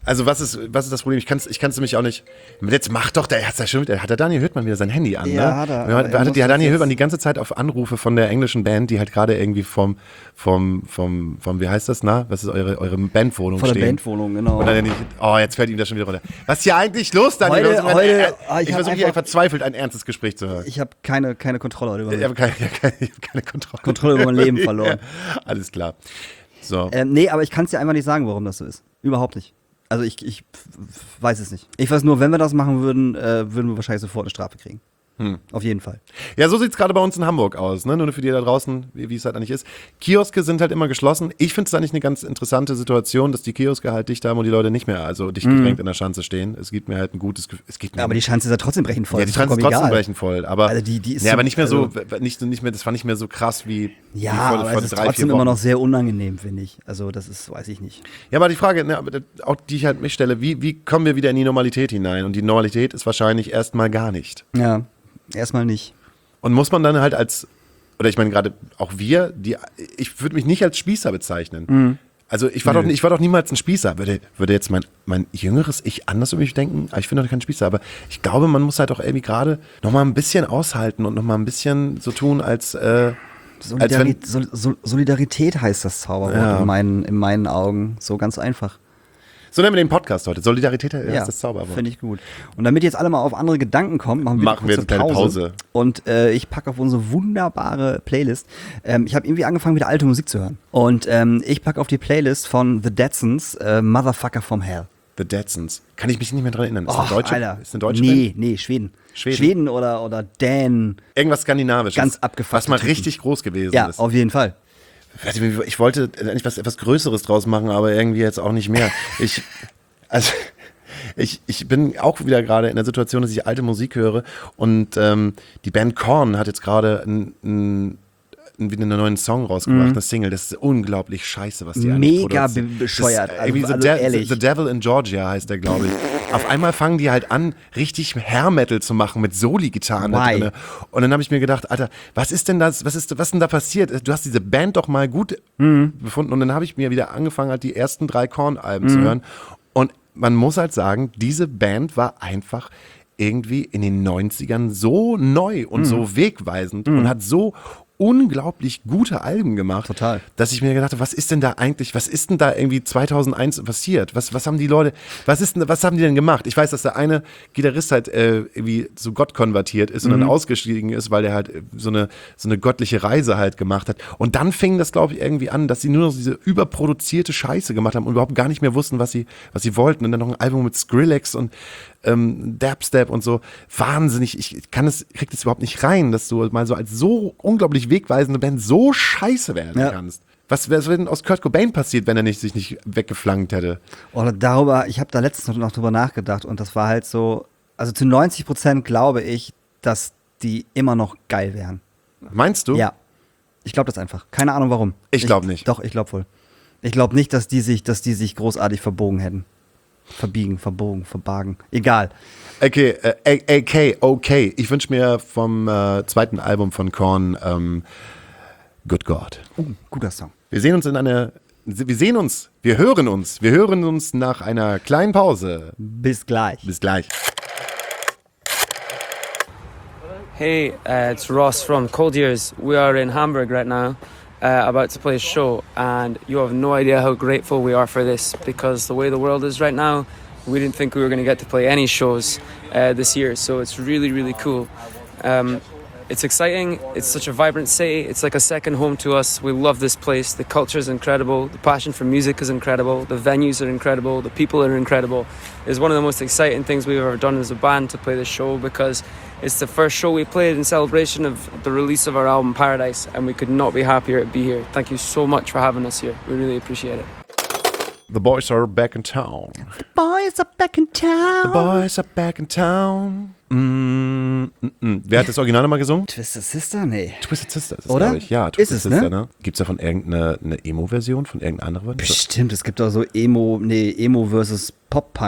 Also was ist, was ist das Problem? Ich kann es ich kann's nämlich auch nicht. Jetzt mach doch, der hat, schon, hat der Daniel Hüttmann wieder sein Handy an, ja, ne? Hat er, hat, hat, der Daniel Hüttmann die ganze Zeit auf Anrufe von der englischen Band, die halt gerade irgendwie vom, vom, vom, vom, wie heißt das, na? Was ist eure, eure Bandwohnung Von der stehen? Bandwohnung, genau. Und dann nicht, oh, jetzt fällt ihm das schon wieder runter. Was ist hier eigentlich los, Daniel? Heute, ich heute, äh, ich ich hab versuche hier einfach- verzweifelt ein ernstes Gespräch zu hören. Ich habe keine, keine Kontrolle über Ich habe keine, keine, ich hab keine Kontrolle. Kontrolle über mein Leben verloren. Ja, alles klar. So. Ähm, nee, aber ich kann es dir einfach nicht sagen, warum das so ist. Überhaupt nicht. Also ich, ich weiß es nicht. Ich weiß nur, wenn wir das machen würden, äh, würden wir wahrscheinlich sofort eine Strafe kriegen. Hm. Auf jeden Fall. Ja, so sieht es gerade bei uns in Hamburg aus, ne? Nur für die da draußen, wie, wie es halt eigentlich ist. Kioske sind halt immer geschlossen. Ich finde es eigentlich eine ganz interessante Situation, dass die Kioske halt dicht haben und die Leute nicht mehr, also dicht gedrängt in der Schanze stehen. Es gibt mir halt ein gutes Gefühl. Es gibt mir Ja, aber die Schanze ist ja trotzdem brechend voll. ja, die Das Schanze ist trotzdem egal. brechend voll. Aber, Also die- die ist ja, so- aber nicht mehr so, also- nicht, nicht mehr, das war nicht mehr so krass wie, Ja, wie vor, aber vor es ist drei, trotzdem vier Wochen. immer noch sehr unangenehm, finde ich. Also das ist, weiß ich nicht. Ja, aber die Frage, ne, aber das- auch die ich halt mich stelle, wie, wie kommen wir wieder in die Normalität hinein? Und die Normalität ist wahrscheinlich erstmal gar nicht. Ja, erstmal nicht. Und muss man dann halt als, oder ich meine gerade auch wir, die, ich würde mich nicht als Spießer bezeichnen. Mhm. Also ich war, doch, ich war doch niemals ein Spießer. Würde, würde jetzt mein, mein jüngeres Ich anders über mich denken? Aber ich bin doch kein Spießer. Aber ich glaube, man muss halt auch irgendwie gerade noch mal ein bisschen aushalten und noch mal ein bisschen so tun, als, äh, als wenn, Solidari Sol Sol Solidarität heißt das Zauberwort Ja. in, meinen, in meinen Augen. So ganz einfach. so nennen wir den Podcast heute. Solidarität ist das Zauberwort. finde ich gut. Und damit jetzt alle mal auf andere Gedanken kommen, machen wir, Machen wir eine jetzt eine kurze kleine Pause. Und äh, ich packe auf unsere wunderbare Playlist. Ähm, ich habe irgendwie angefangen, wieder alte Musik zu hören. Und ähm, ich packe auf die Playlist von The Deadsons äh, Motherfucker from Hell. The Deadsons. Kann ich mich nicht mehr dran erinnern. Ist Och, eine deutsche, Alter. ist eine deutsche Nee, Band? nee, Schweden. Schweden. Schweden oder, oder Dän. Irgendwas Skandinavisches. Ganz abgefuckte Was mal Typen. richtig groß gewesen Ja, ist. auf jeden Fall. Ich wollte eigentlich was etwas Größeres draus machen, aber irgendwie jetzt auch nicht mehr. Ich, also, ich, ich bin auch wieder gerade in der Situation, dass ich alte Musik höre und ähm, die Band Korn hat jetzt gerade ein, ein, ein, wieder einen neuen Song rausgebracht, eine Single. Das ist unglaublich scheiße, was die eigentlich Mega produzieren. be- bescheuert. Das ist irgendwie Also- the, also De ehrlich. the Devil in Georgia heißt der, glaube ich. Auf einmal fangen die halt an, richtig Hair-Metal zu machen mit Soli-Gitarren da Why? drin. Und dann habe ich mir gedacht, Alter, was ist denn das, was ist, was ist denn da passiert? Du hast diese Band doch mal gut Mhm. befunden und dann habe ich mir wieder angefangen, halt die ersten drei Korn-Alben Mhm. zu hören. Und man muss halt sagen, diese Band war einfach irgendwie in den neunzigern so neu und Mhm. so wegweisend und hat so unglaublich gute Alben gemacht, Total. dass ich mir gedacht habe, was ist denn da eigentlich, was ist denn da irgendwie zweitausendeins passiert? Was, was haben die Leute, was ist denn, was haben die denn gemacht? Ich weiß, dass der eine Gitarrist halt äh, irgendwie zu Gott konvertiert ist und Mhm. dann ausgestiegen ist, weil der halt äh, so eine, so eine göttliche Reise halt gemacht hat. Und dann fing das, glaube ich, irgendwie an, dass sie nur noch diese überproduzierte Scheiße gemacht haben und überhaupt gar nicht mehr wussten, was sie, was sie wollten. Und dann noch ein Album mit Skrillex und ähm, Dubstep und so. Wahnsinnig, ich kann es, krieg das überhaupt nicht rein, dass du mal so als so unglaublich wegweisende Band so scheiße werden Ja. kannst. Was wäre denn aus Kurt Cobain passiert, wenn er nicht, sich nicht weggeflankt hätte? Oder darüber, ich habe da letztens noch drüber nachgedacht und das war halt so, also zu neunzig Prozent glaube ich, dass die immer noch geil wären. Meinst du? Ja. Ich glaube das einfach. Keine Ahnung warum. Ich glaub nicht. Doch, ich glaube wohl. Ich glaube nicht, dass die sich, dass die sich großartig verbogen hätten. Verbiegen, verbogen, verbargen. Egal. Okay, äh, A K, okay. Ich wünsche mir vom äh, zweiten Album von Korn ähm, Good God. Uh, guter Song. Wir sehen uns in einer, wir sehen uns, wir hören uns, wir hören uns nach einer kleinen Pause. Bis gleich. Bis gleich. Hey, uh, it's Ross from Cold Years. We are in Hamburg right now, uh, about to play a show, and you have no idea how grateful we are for this, because the way the world is right now, we didn't think we were going to get to play any shows uh, this year, so it's really, really cool. Um, it's exciting, it's such a vibrant city, it's like a second home to us. We love this place, the culture is incredible, the passion for music is incredible, the venues are incredible, the people are incredible. It's one of the most exciting things we've ever done as a band to play this show, because it's the first show we played in celebration of the release of our album Paradise, and we could not be happier to be here. Thank you so much for having us here, we really appreciate it. The boys are back in town. Boys are back in town. The boys are back in town. Mm, mm, mm. Wer hat das Original nochmal gesungen? Twisted Sister? Nee. Twisted Sister ist es, Oder? glaube ich. Ja, Ist Twisted es, Sister, ne? ne? Gibt es davon irgendeine eine Emo-Version von irgendeiner anderen? Bestimmt, es gibt auch so Emo, nee, Emo versus Pop-Punk.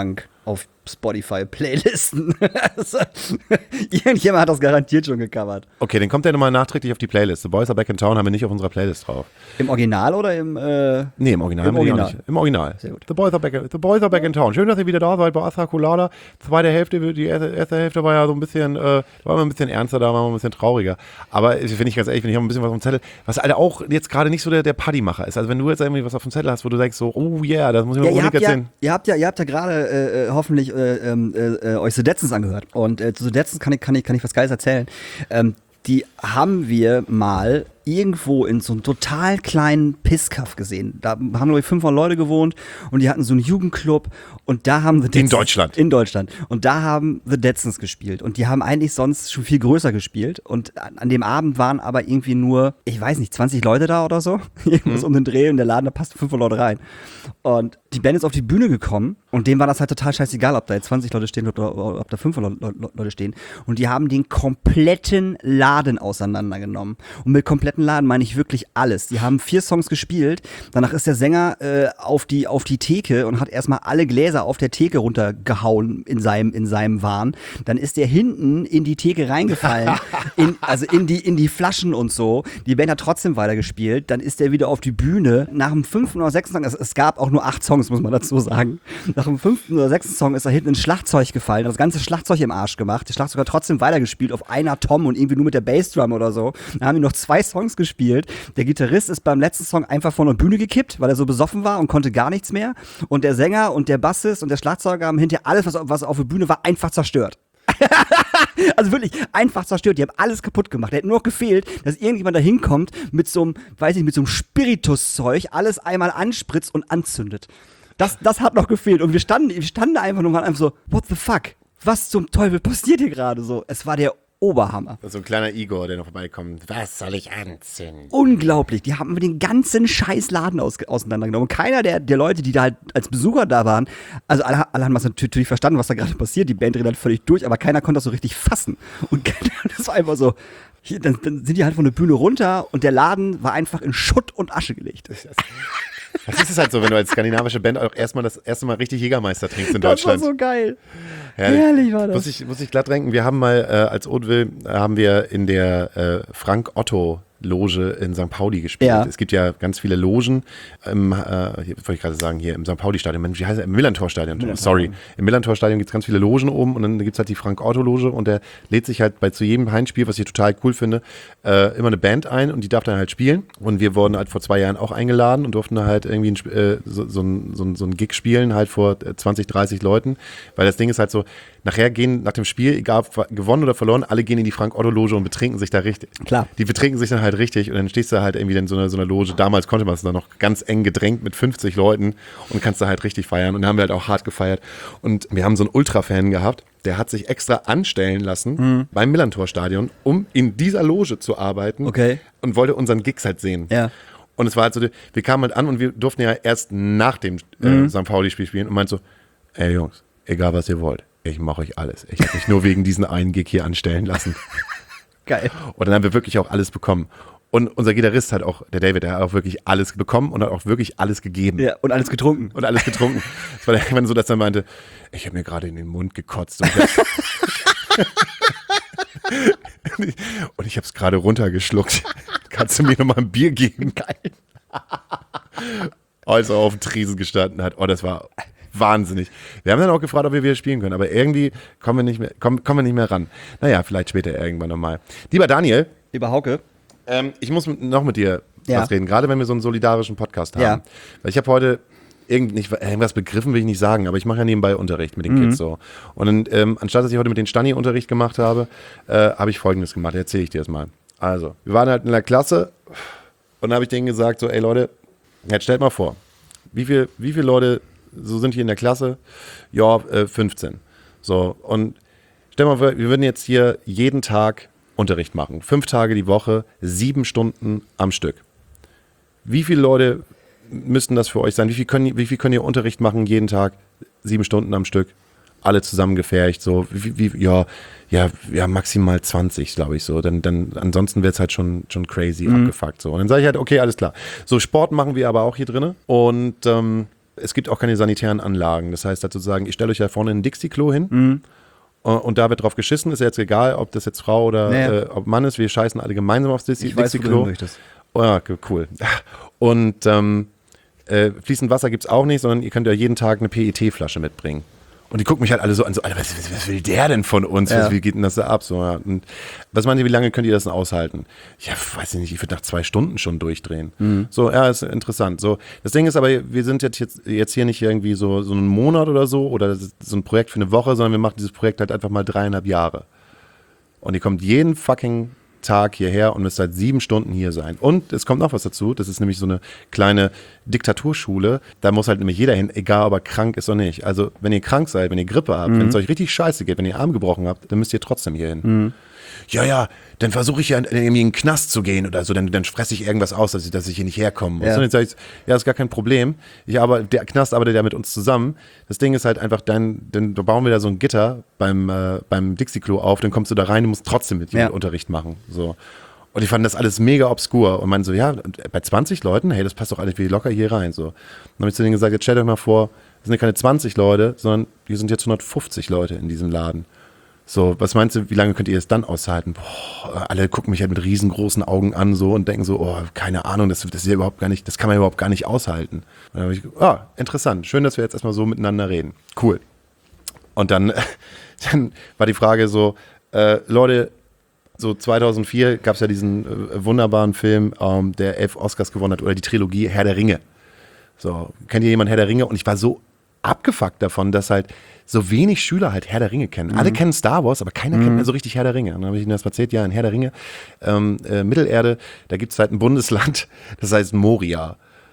auf Spotify-Playlisten. Also, irgendjemand hat das garantiert schon gecovert. Okay, dann kommt der nochmal nachträglich auf die Playlist. The Boys Are Back in Town haben wir nicht auf unserer Playlist drauf. Im Original oder im äh Nee, im Original. Im haben wir die Original. auch nicht. Im Original. Sehr gut. The Boys Are Back in, The Boys Are Back in Town. Schön, dass ihr wieder da seid bei Astra Colada. Zweite Hälfte, die erste, erste Hälfte war ja so ein bisschen, äh, war immer ein bisschen ernster, da war man ein bisschen trauriger. Aber finde ich ganz ehrlich, wenn ich auch ein bisschen was auf dem Zettel, was Alter auch jetzt gerade nicht so der, der Partymacher ist. Also wenn du jetzt irgendwie was auf dem Zettel hast, wo du sagst so, oh yeah, das muss ich mir Ja, ihr, unbedingt habt ja, erzählen. ihr habt ja, ihr habt ja gerade äh, hoffentlich äh, äh, äh, euch Sudetsons angehört. Und äh, zu Sudetsons kann ich, kann, ich, kann ich was Geiles erzählen. Ähm, die haben wir mal irgendwo in so einem total kleinen Pisskaff gesehen. Da haben, glaube ich, fünfhundert Leute gewohnt und die hatten so einen Jugendclub und da haben The Deadsons, In Deutschland. In Deutschland. Und da haben The Deadsons gespielt und die haben eigentlich sonst schon viel größer gespielt und an, an dem Abend waren aber irgendwie nur, ich weiß nicht, zwanzig Leute da oder so. Irgendwas um den Dreh und der Laden, da passten fünfhundert Leute rein. Und die Band ist auf die Bühne gekommen und dem war das halt total scheißegal, ob da jetzt zwanzig Leute stehen oder ob da fünfhundert Leute stehen. Und die haben den kompletten Laden auseinandergenommen. Und mit kompletten Laden meine ich wirklich alles. Die haben vier Songs gespielt, danach ist der Sänger äh, auf, die, auf die Theke und hat erstmal alle Gläser auf der Theke runtergehauen in seinem, in seinem Wahn. Dann ist der hinten in die Theke reingefallen, in, also in die, in die Flaschen und so. Die Band hat trotzdem weitergespielt. Dann ist der wieder auf die Bühne. Nach dem fünften oder sechsten Song, es, es gab auch nur acht Songs, muss man dazu sagen. Nach dem fünften oder sechsten Song ist er hinten ins Schlagzeug gefallen, hat das ganze Schlagzeug im Arsch gemacht. Der Schlagzeug hat trotzdem weitergespielt auf einer Tom und irgendwie nur mit der Bassdrum oder so. Dann haben die noch zwei Songs gespielt. Der Gitarrist ist beim letzten Song einfach von der Bühne gekippt, weil er so besoffen war und konnte gar nichts mehr. Und der Sänger und der Bassist und der Schlagzeuger haben hinterher alles, was, was auf der Bühne war, einfach zerstört. Also wirklich einfach zerstört. Die haben alles kaputt gemacht. Der hätte nur noch gefehlt, dass irgendjemand da hinkommt mit so einem, weiß ich, mit so einem Spirituszeug, alles einmal anspritzt und anzündet. Das, das hat noch gefehlt. Und wir standen, wir standen da einfach nur und waren einfach so, what the fuck? Was zum Teufel passiert hier gerade so? Es war der Oberhammer. So ein kleiner Igor, der noch vorbeikommt. Was soll ich anzünden? Unglaublich. Die haben den ganzen scheiß Laden aus, auseinandergenommen. Keiner der, der Leute, die da halt als Besucher da waren, also alle, alle haben das natürlich verstanden, was da gerade passiert. Die Band dreht halt völlig durch, aber keiner konnte das so richtig fassen. Und das war einfach so, hier, dann, dann sind die halt von der Bühne runter und der Laden war einfach in Schutt und Asche gelegt. Das ist es halt so, wenn du als skandinavische Band auch erstmal das erste Mal richtig Jägermeister trinkst in Deutschland. Das war so geil. Herrlich, Herrlich war das. Muss ich, muss ich glatt denken, wir haben mal äh, als Hauteville, haben wir in der äh, Frank-Otto Loge in Sankt Pauli gespielt. Ja. Es gibt ja ganz viele Logen im, äh, hier wollte ich gerade sagen, hier im Sankt Pauli-Stadion, wie heißt er? Im Millantor-Stadion, Millantor. sorry. Im Millantor-Stadion gibt es ganz viele Logen oben und dann gibt es halt die Frank-Otto-Loge und der lädt sich halt bei zu jedem Heimspiel, was ich total cool finde, äh, immer eine Band ein und die darf dann halt spielen und wir wurden halt vor zwei Jahren auch eingeladen und durften da halt irgendwie ein, äh, so, so, ein, so, ein, so ein Gig spielen, halt vor zwanzig, dreißig Leuten, weil das Ding ist halt so, nachher gehen nach dem Spiel, egal ob gewonnen oder verloren, alle gehen in die Frank-Otto-Loge und betrinken sich da richtig. Klar. Die betrinken sich dann halt richtig und dann stehst du halt irgendwie in so einer, so einer Loge. Damals konnte man es dann noch ganz eng gedrängt mit fünfzig Leuten und kannst da halt richtig feiern. Und da haben wir halt auch hart gefeiert. Und wir haben so einen Ultra-Fan gehabt, der hat sich extra anstellen lassen mhm. beim Millantor-Stadion, um in dieser Loge zu arbeiten Okay. und wollte unseren Gigs halt sehen. Ja. Und es war halt so, wir kamen halt an und wir durften ja erst nach dem äh, Mhm. Sankt Pauli-Spiel spielen und meint so, ey Jungs, egal was ihr wollt, ich mache euch alles. Ich habe mich nur wegen diesen einen Gig hier anstellen lassen. Geil. Und dann haben wir wirklich auch alles bekommen. Und unser Gitarrist hat auch, der David, der hat auch wirklich alles bekommen und hat auch wirklich alles gegeben. Ja, und alles getrunken. Und alles getrunken. Es war dann irgendwann so, dass er meinte, ich habe mir gerade in den Mund gekotzt. Und ich, und ich habe es gerade runtergeschluckt. Kannst du mir nochmal ein Bier geben? Geil. Als er auf dem Tresen gestanden hat. Oh, das war wahnsinnig. Wir haben dann auch gefragt, ob wir wieder spielen können, aber irgendwie kommen wir nicht mehr, kommen, kommen wir nicht mehr ran. Naja, vielleicht später irgendwann nochmal. Lieber Daniel. Lieber Hauke. Ähm, ich muss mit, noch mit dir Ja. was reden, gerade wenn wir so einen solidarischen Podcast haben. Ja. Weil ich habe heute irgend, nicht, irgendwas begriffen, will ich nicht sagen, aber ich mache ja nebenbei Unterricht mit den Mhm. Kids so. Und dann, ähm, anstatt dass ich heute mit den Stani Unterricht gemacht habe, äh, habe ich Folgendes gemacht, erzähle ich dir das mal. Also, wir waren halt in der Klasse und dann habe ich denen gesagt, so, ey Leute, jetzt stellt mal vor, wie viel, wie viele Leute so sind hier in der Klasse? Ja, äh, fünfzehn. So, und stell mal vor, wir würden jetzt hier jeden Tag Unterricht machen. Fünf Tage die Woche, sieben Stunden am Stück. Wie viele Leute müssten das für euch sein? Wie viel können, wie viel könnt ihr Unterricht machen jeden Tag? Sieben Stunden am Stück. Alle zusammengefercht, so, wie, wie, ja, ja, ja, maximal zwanzig, glaube ich, so. Dann, dann, ansonsten wird es halt schon, schon crazy Mhm. abgefuckt, so. Und dann sage ich halt, okay, alles klar. So, Sport machen wir aber auch hier drinne. Und, ähm, Es gibt auch keine sanitären Anlagen. Das heißt, dazu sagen, ich stelle euch ja vorne ein Dixie-Klo hin Mhm. und da wird drauf geschissen. Ist ja jetzt egal, ob das jetzt Frau oder Naja. äh, ob Mann ist. Wir scheißen alle gemeinsam aufs Dixie- Ich weiß, wo du hin Dixie-Klo. möchtest. Oh ja, cool. Und ähm, äh, fließend Wasser gibt es auch nicht, sondern ihr könnt ja jeden Tag eine P E T-Flasche mitbringen. Und die gucken mich halt alle so an, so, Alter, was, was will der denn von uns? Ja. Was, wie geht denn das da ab? So, ja. Und was meint ihr, wie lange könnt ihr das denn aushalten? Ja, weiß ich nicht, ich würde nach zwei Stunden schon durchdrehen. Mhm. So, ja, ist interessant. So, das Ding ist aber, wir sind jetzt, jetzt, jetzt hier nicht irgendwie so, so einen Monat oder so oder so ein Projekt für eine Woche, sondern wir machen dieses Projekt halt einfach mal dreieinhalb Jahre. Und ihr kommt jeden fucking Tag hierher und müsst halt sieben Stunden hier sein. Und es kommt noch was dazu, das ist nämlich so eine kleine Diktaturschule, da muss halt nämlich jeder hin, egal ob er krank ist oder nicht. Also wenn ihr krank seid, wenn ihr Grippe habt, Mhm. wenn es euch richtig scheiße geht, wenn ihr Arm gebrochen habt, dann müsst ihr trotzdem hier hin. Mhm. Ja, ja, dann versuche ich ja in, irgendwie in den Knast zu gehen oder so, dann, dann fresse ich irgendwas aus, dass ich, dass ich hier nicht herkommen muss. Ja. Und dann sage ich, ja, ist gar kein Problem. Ich aber, der Knast arbeitet ja mit uns zusammen. Das Ding ist halt einfach, dann, dann bauen wir da so ein Gitter beim, äh, beim Dixie-Klo auf, dann kommst du da rein, du musst trotzdem mit Ja. Unterricht machen. So. Und ich fand das alles mega obskur. Und man so, ja, bei zwanzig Leuten, hey, das passt doch alles wie locker hier rein. So. Dann habe ich zu denen gesagt, jetzt stellt euch mal vor, das sind ja keine zwanzig Leute, sondern hier sind jetzt hundertfünfzig Leute in diesem Laden. So, was meinst du, wie lange könnt ihr es dann aushalten? Boah, alle gucken mich halt mit riesengroßen Augen an so und denken so, oh, keine Ahnung, das, das ist ja überhaupt gar nicht, das kann man überhaupt gar nicht aushalten. Und dann habe ich, ah, interessant, schön, dass wir jetzt erstmal so miteinander reden. Cool. Und dann, dann war die Frage so, äh, Leute, so zweitausendvier gab es ja diesen äh, wunderbaren Film, ähm, der elf Oscars gewonnen hat, oder die Trilogie Herr der Ringe. So, kennt ihr jemanden Herr der Ringe? Und ich war so abgefuckt davon, dass halt so wenig Schüler halt Herr der Ringe kennen. Mhm. Alle kennen Star Wars, aber keiner Mhm. kennt mehr so richtig Herr der Ringe. Und dann habe ich ihnen das mal erzählt, ja, in Herr der Ringe, ähm, äh, Mittelerde, da gibt es halt ein Bundesland, das heißt Moria.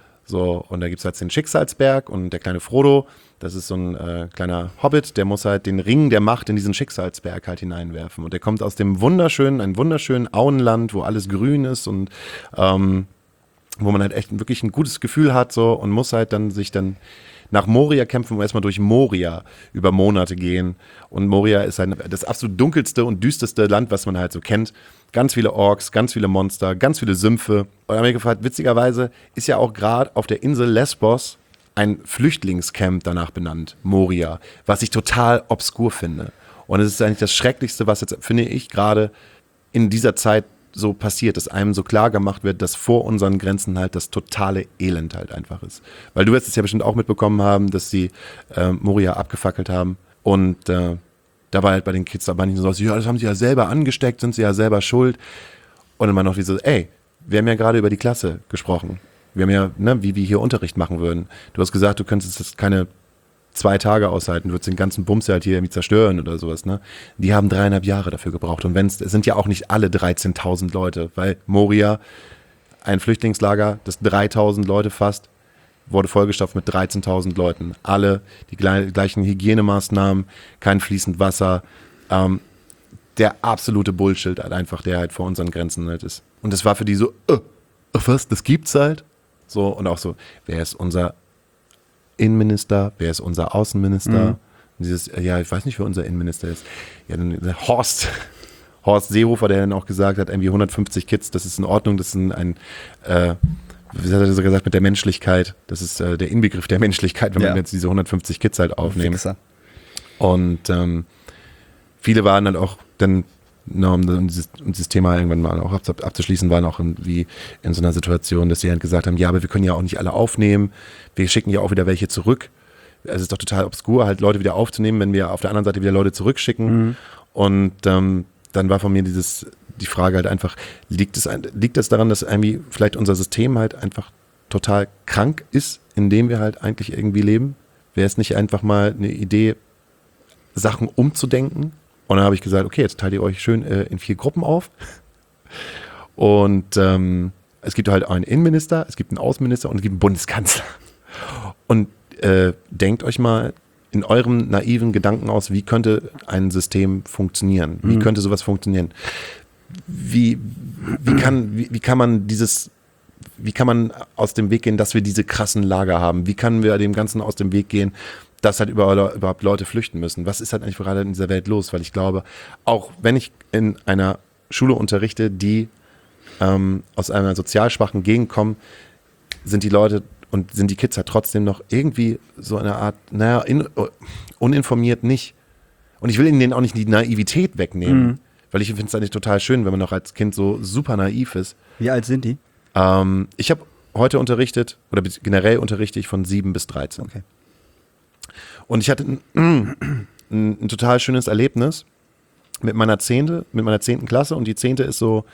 So, und da gibt es halt den Schicksalsberg und der kleine Frodo, das ist so ein äh, kleiner Hobbit, der muss halt den Ring der Macht in diesen Schicksalsberg halt hineinwerfen. Und der kommt aus dem wunderschönen, ein wunderschönen Auenland, wo alles grün ist und ähm, wo man halt echt wirklich ein gutes Gefühl hat so und muss halt dann sich dann nach Moria kämpfen und erstmal durch Moria über Monate gehen. Und Moria ist halt das absolut dunkelste und düsterste Land, was man halt so kennt. Ganz viele Orks, ganz viele Monster, ganz viele Sümpfe. Und dann habe ich gefragt, witzigerweise ist ja auch gerade auf der Insel Lesbos ein Flüchtlingscamp danach benannt, Moria, was ich total obskur finde. Und es ist eigentlich das Schrecklichste, was jetzt, finde ich, gerade in dieser Zeit so passiert, dass einem so klar gemacht wird, dass vor unseren Grenzen halt das totale Elend halt einfach ist. Weil du wirst es ja bestimmt auch mitbekommen haben, dass sie äh, Moria abgefackelt haben und äh, da war halt bei den Kids aber nicht so, ja, das haben sie ja selber angesteckt, sind sie ja selber schuld. Und dann war noch diese, ey, wir haben ja gerade über die Klasse gesprochen. Wir haben ja, ne, wie wir hier Unterricht machen würden. Du hast gesagt, du könntest das keine zwei Tage aushalten, du würdest den ganzen Bums halt hier irgendwie zerstören oder sowas, ne? Die haben dreieinhalb Jahre dafür gebraucht. Und wenn es sind ja auch nicht alle dreizehntausend Leute, weil Moria, ein Flüchtlingslager, das dreitausend Leute fasst, wurde vollgestopft mit dreizehntausend Leuten. Alle die gleichen Hygienemaßnahmen, kein fließend Wasser, ähm, der absolute Bullshit halt einfach, der halt vor unseren Grenzen halt ist. Und das war für die so, äh, was, das gibt's halt? So, und auch so, wer ist unser Innenminister, wer ist unser Außenminister? Mhm. Und dieses, ja, ich weiß nicht, wer unser Innenminister ist. Ja, dann Horst, Horst Seehofer, der dann auch gesagt hat, irgendwie hundertfünfzig Kids, das ist in Ordnung, das ist ein, ein äh, wie hat er so gesagt, mit der Menschlichkeit, das ist äh, der Inbegriff der Menschlichkeit, wenn Ja. man jetzt diese hundertfünfzig Kids halt aufnehmen. Fixer. Und ähm, viele waren dann auch dann, na, um, um, dieses, um dieses Thema irgendwann mal auch ab, abzuschließen, waren auch in, wie in so einer Situation, dass sie halt gesagt haben, ja, aber wir können ja auch nicht alle aufnehmen, wir schicken ja auch wieder welche zurück. Es ist doch total obskur, halt Leute wieder aufzunehmen, wenn wir auf der anderen Seite wieder Leute zurückschicken. Mhm. Und ähm, dann war von mir dieses, die Frage halt einfach, liegt es, liegt es daran, dass irgendwie vielleicht unser System halt einfach total krank ist, in dem wir halt eigentlich irgendwie leben? Wäre es nicht einfach mal eine Idee, Sachen umzudenken? Und dann habe ich gesagt, okay, jetzt teilt ihr euch schön äh, in vier Gruppen auf. Und ähm, es gibt halt einen Innenminister, es gibt einen Außenminister und es gibt einen Bundeskanzler. Und äh, denkt euch mal in eurem naiven Gedanken aus, wie könnte ein System funktionieren? Wie Mhm. könnte sowas funktionieren? Wie, wie, kann, wie, wie kann man dieses, wie kann man aus dem Weg gehen, dass wir diese krassen Lager haben? Wie können wir dem Ganzen aus dem Weg gehen, dass halt überall, überhaupt Leute flüchten müssen? Was ist halt eigentlich gerade in dieser Welt los? Weil ich glaube, auch wenn ich in einer Schule unterrichte, die ähm, aus einer sozial schwachen Gegend kommen, sind die Leute und sind die Kids halt trotzdem noch irgendwie so eine Art, naja, in, uninformiert nicht. Und ich will ihnen denen auch nicht die Naivität wegnehmen, mhm. weil ich finde es eigentlich total schön, wenn man noch als Kind so super naiv ist. Wie alt sind die? Ähm, ich habe heute unterrichtet, oder generell unterrichte ich von sieben bis dreizehn. Okay. Und ich hatte ein, ein, ein total schönes Erlebnis mit meiner Zehnte, mit meiner zehnten Klasse, und die Zehnte ist so,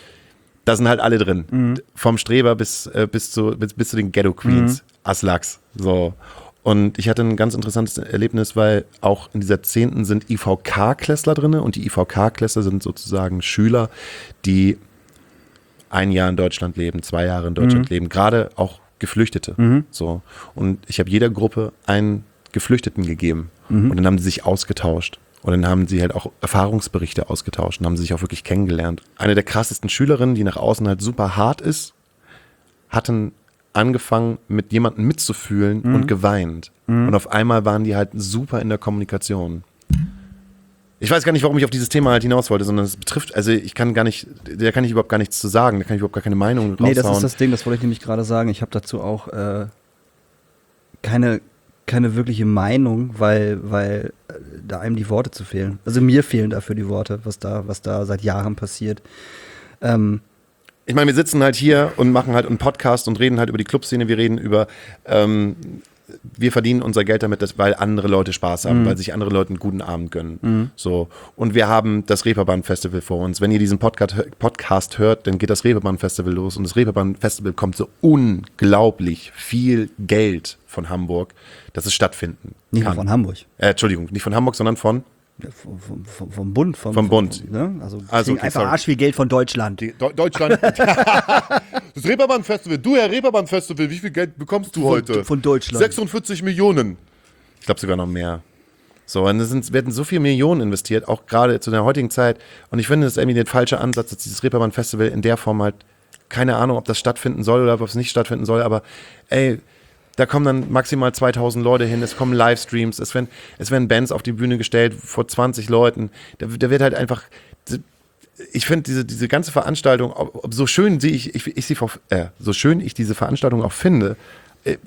da sind halt alle drin. Mhm. Vom Streber bis, äh, bis, zu, bis, bis zu den Ghetto Queens, mhm. Aslaks, so. Und ich hatte ein ganz interessantes Erlebnis, weil auch in dieser Zehnten sind I V K-Klässler drin, und die I V K-Klässler sind sozusagen Schüler, die ein Jahr in Deutschland leben, zwei Jahre in Deutschland mhm. leben, gerade auch Geflüchtete. Mhm. So. Und ich habe jeder Gruppe einen Geflüchteten gegeben, mhm. und dann haben sie sich ausgetauscht. Und dann haben sie halt auch Erfahrungsberichte ausgetauscht und haben sich auch wirklich kennengelernt. Eine der krassesten Schülerinnen, die nach außen halt super hart ist, hatten angefangen, mit jemandem mitzufühlen mhm. und geweint. Mhm. Und auf einmal waren die halt super in der Kommunikation. Ich weiß gar nicht, warum ich auf dieses Thema halt hinaus wollte, sondern es betrifft, also ich kann gar nicht, da kann ich überhaupt gar nichts zu sagen, da kann ich überhaupt gar keine Meinung raushauen. Nee, das ist das Ding, das wollte ich nämlich gerade sagen. Ich habe dazu auch äh, keine, keine wirkliche Meinung, weil, weil äh, da einem die Worte zu fehlen. Also mir fehlen dafür die Worte, was da, was da seit Jahren passiert. Ähm, Ich meine, wir sitzen halt hier und machen halt einen Podcast und reden halt über die Clubszene, wir reden über, ähm, wir verdienen unser Geld damit, dass, weil andere Leute Spaß haben, mhm. weil sich andere Leute einen guten Abend gönnen. Mhm. So. Und wir haben das Reeperbahn-Festival vor uns. Wenn ihr diesen Podcast, Podcast hört, dann geht das Reeperbahn-Festival los, und das Reeperbahn-Festival kommt so unglaublich viel Geld von Hamburg, dass es stattfinden Nicht kann. nur von Hamburg. Äh, Entschuldigung, nicht von Hamburg, sondern von Ja, vom, vom, vom Bund. Vom, vom Bund. Vom, ne? Also, also okay, einfach sorry. arsch viel Geld von Deutschland. Die, De- Deutschland. Das Reeperbahn-Festival. Du, Herr Reeperbahn-Festival, wie viel Geld bekommst du von, heute? Von Deutschland. sechsundvierzig Millionen. Ich glaube sogar noch mehr. So, und es sind, werden so viele Millionen investiert, auch gerade zu der heutigen Zeit. Und ich finde, das ist irgendwie der falsche Ansatz, dass dieses Reeperbahn-Festival in der Form halt, keine Ahnung, ob das stattfinden soll oder ob es nicht stattfinden soll, aber ey, da kommen dann maximal zweitausend Leute hin, es kommen Livestreams, es werden, es werden Bands auf die Bühne gestellt vor zwanzig Leuten. Da, da wird halt einfach, ich finde diese, diese ganze Veranstaltung, ob, ob so schön sie ich, ich, ich sie, äh, so schön ich diese Veranstaltung auch finde, äh,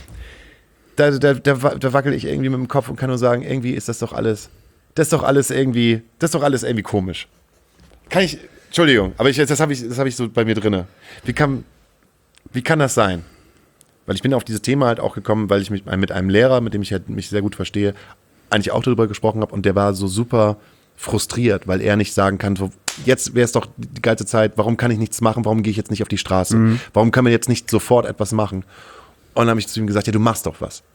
da, da, da, da wackel ich irgendwie mit dem Kopf und kann nur sagen, irgendwie ist das doch alles, das ist doch alles irgendwie, das ist doch alles irgendwie komisch. Kann ich, Entschuldigung, aber ich, das habe ich, das habe ich so bei mir drinne. Wie kann, wie kann das sein? Weil ich bin auf dieses Thema halt auch gekommen, weil ich mich mit einem Lehrer, mit dem ich halt mich sehr gut verstehe, eigentlich auch darüber gesprochen habe, und der war so super frustriert, weil er nicht sagen kann, so, jetzt wäre es doch die geilste Zeit, warum kann ich nichts machen, warum gehe ich jetzt nicht auf die Straße, mhm. warum kann man jetzt nicht sofort etwas machen? Und dann habe ich zu ihm gesagt, ja, du machst doch was.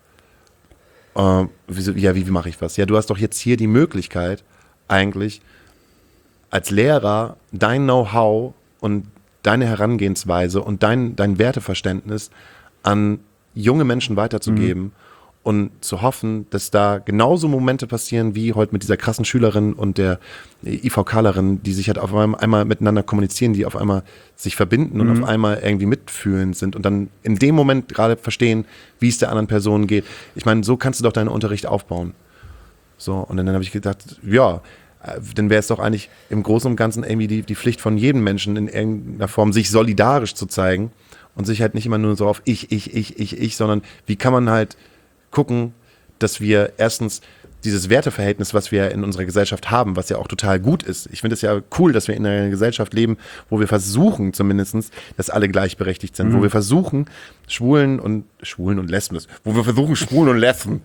Äh, wieso, ja, wie, wie mache ich was? Ja, du hast doch jetzt hier die Möglichkeit, eigentlich als Lehrer dein Know-how und deine Herangehensweise und dein, dein Werteverständnis an junge Menschen weiterzugeben mhm. und zu hoffen, dass da genauso Momente passieren wie heute mit dieser krassen Schülerin und der IVKlerin, die sich halt auf einmal, einmal miteinander kommunizieren, die auf einmal sich verbinden mhm. und auf einmal irgendwie mitfühlend sind und dann in dem Moment gerade verstehen, wie es der anderen Person geht. Ich meine, so kannst du doch deinen Unterricht aufbauen. So, und dann habe ich gedacht, ja, dann wäre es doch eigentlich im Großen und Ganzen irgendwie die, die Pflicht von jedem Menschen in irgendeiner Form, sich solidarisch zu zeigen. Und sich halt nicht immer nur so auf ich, ich, ich, ich, ich, sondern wie kann man halt gucken, dass wir erstens dieses Werteverhältnis, was wir in unserer Gesellschaft haben, was ja auch total gut ist. Ich finde es ja cool, dass wir in einer Gesellschaft leben, wo wir versuchen zumindest, dass alle gleichberechtigt sind, mhm. wo wir versuchen, Schwulen und Schwulen und Lesben, wo wir versuchen, Schwulen und Lesben,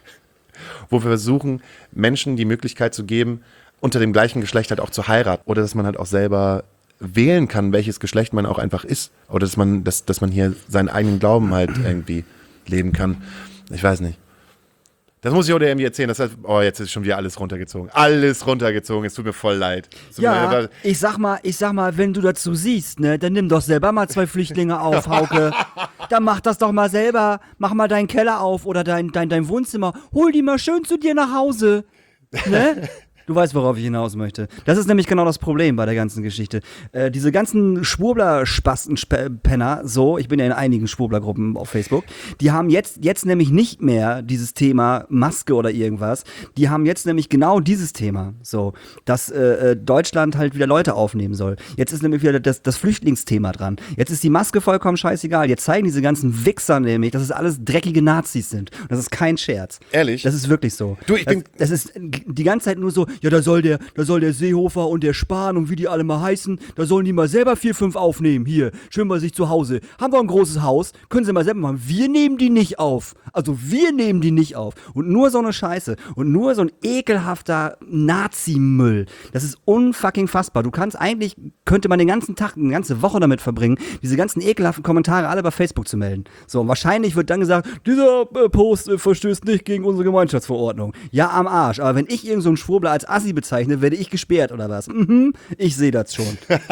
wo wir versuchen, Menschen die Möglichkeit zu geben, unter dem gleichen Geschlecht halt auch zu heiraten oder dass man halt auch selber wählen kann, welches Geschlecht man auch einfach ist. Oder dass man, dass, dass man hier seinen eigenen Glauben halt irgendwie leben kann. Ich weiß nicht. Das muss ich heute irgendwie erzählen. Das heißt, oh, jetzt ist schon wieder alles runtergezogen. Alles runtergezogen. Es tut mir voll leid. Ja, mir, ich sag mal, ich sag mal, wenn du dazu siehst, ne, dann nimm doch selber mal zwei Flüchtlinge auf, Hauke. Dann mach das doch mal selber. Mach mal deinen Keller auf oder dein, dein, dein Wohnzimmer. Hol die mal schön zu dir nach Hause. Ne? Du weißt, worauf ich hinaus möchte. Das ist nämlich genau das Problem bei der ganzen Geschichte. Äh, diese ganzen Schwurbler-Spasten-Penner, so, ich bin ja in einigen Schwurbler-Gruppen auf Facebook, die haben jetzt, jetzt nämlich nicht mehr dieses Thema Maske oder irgendwas. Die haben jetzt nämlich genau dieses Thema, so, dass äh, Deutschland halt wieder Leute aufnehmen soll. Jetzt ist nämlich wieder das, das Flüchtlingsthema dran. Jetzt ist die Maske vollkommen scheißegal. Jetzt zeigen diese ganzen Wichser nämlich, dass es alles dreckige Nazis sind. Und das ist kein Scherz. Ehrlich? Das ist wirklich so. Du, ich bin das, das ist die ganze Zeit nur so, ja, da soll der, da soll der Seehofer und der Spahn und wie die alle mal heißen, da sollen die mal selber vier, fünf aufnehmen. Hier, schön bei sich zu Hause. Haben wir ein großes Haus, können sie mal selber machen. Wir nehmen die nicht auf. Also wir nehmen die nicht auf. Und nur so eine Scheiße. Und nur so ein ekelhafter Nazi-Müll. Das ist unfucking fassbar. Du kannst eigentlich, könnte man den ganzen Tag, eine ganze Woche damit verbringen, diese ganzen ekelhaften Kommentare alle bei Facebook zu melden. So, und wahrscheinlich wird dann gesagt, dieser äh, Post äh, verstößt nicht gegen unsere Gemeinschaftsverordnung. Ja, am Arsch. Aber wenn ich irgend so einen Schwurbler als Assi bezeichne, werde ich gesperrt oder was? Mhm, ich sehe das schon.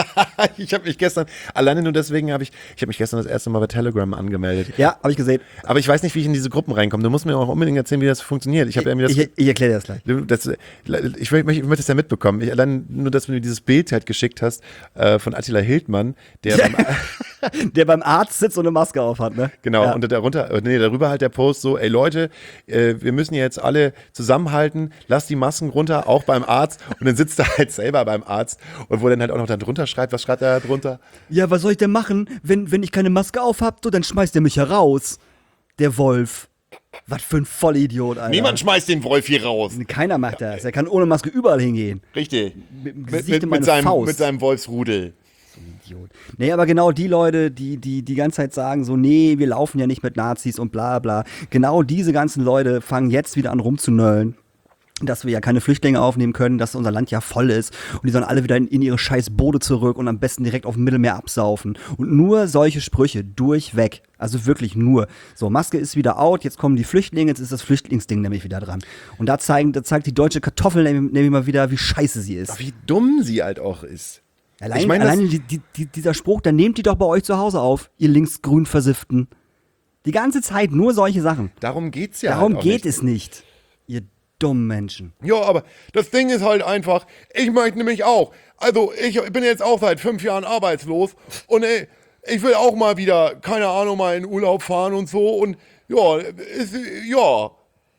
ich habe mich gestern, alleine nur deswegen habe ich, ich habe mich gestern das erste Mal bei Telegram angemeldet. Ja, habe ich gesehen. Aber ich weiß nicht, wie ich in diese Gruppen reinkomme. Du musst mir auch unbedingt erzählen, wie das funktioniert. Ich, Ich, mir das, ich, ich erkläre dir das gleich. das, ich, möchte, ich möchte es ja mitbekommen. Ich, allein nur, dass du mir dieses Bild halt geschickt hast äh, von Attila Hildmann, der beim, Der beim Arzt sitzt und eine Maske auf hat, ne? genau, Ja. und darunter, nee, darüber halt der Post so, ey Leute, äh, wir müssen jetzt alle zusammenhalten, lasst die Masken runter, auch beim Arzt. Und dann sitzt er halt selber beim Arzt und wo dann halt auch noch da drunter schreibt, was schreibt er da drunter? Ja, was soll ich denn machen, wenn, wenn ich keine Maske auf hab, so, dann schmeißt er mich heraus. Der Wolf. Was für ein Vollidiot, Alter. Niemand schmeißt den Wolf hier raus. Keiner macht das. Er kann ohne Maske überall hingehen. Richtig. Mit, dem Mit, Gesicht mit, in meine mit, seinem, Faust. mit seinem Wolfsrudel. Idiot. Nee, aber genau die Leute, die, die die ganze Zeit sagen so, nee, wir laufen ja nicht mit Nazis und bla bla. Genau diese ganzen Leute fangen jetzt wieder an rumzunöllen, dass wir ja keine Flüchtlinge aufnehmen können, dass unser Land ja voll ist und die sollen alle wieder in, in ihre scheiß Boote zurück und am besten direkt auf dem Mittelmeer absaufen. Und nur solche Sprüche, durchweg. Also wirklich nur. So, Maske ist wieder out, jetzt kommen die Flüchtlinge, jetzt ist das Flüchtlingsding nämlich wieder dran. Und da, zeigen, da zeigt die deutsche Kartoffel nämlich, nämlich mal wieder, wie scheiße sie ist. Ach, wie dumm sie halt auch ist. Allein, ich mein, das- alleine die, die, die, dieser Spruch, dann nehmt die doch bei euch zu Hause auf, ihr linksgrün Versifften. Die ganze Zeit nur solche Sachen. Darum geht's ja Darum halt auch geht nicht. es nicht, ihr dummen Menschen. Ja, aber das Ding ist halt einfach, ich möchte nämlich auch, also ich bin jetzt auch seit fünf Jahren arbeitslos und ey, ich will auch mal wieder, keine Ahnung, mal in Urlaub fahren und so und ja, ist, ja,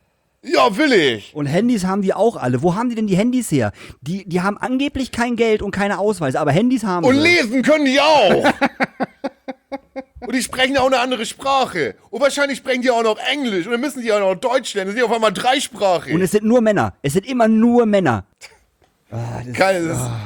ja, will ich. Und Handys haben die auch alle. Wo haben die denn die Handys her? Die, die haben angeblich kein Geld und keine Ausweise, aber Handys haben Und sie. lesen können die auch. Und die sprechen auch eine andere Sprache. Und wahrscheinlich sprechen die auch noch Englisch. Und dann müssen die auch noch Deutsch lernen. Das sind auf einmal dreisprachig. Und es sind nur Männer. Es sind immer nur Männer. Ah, das Keine, es, ist,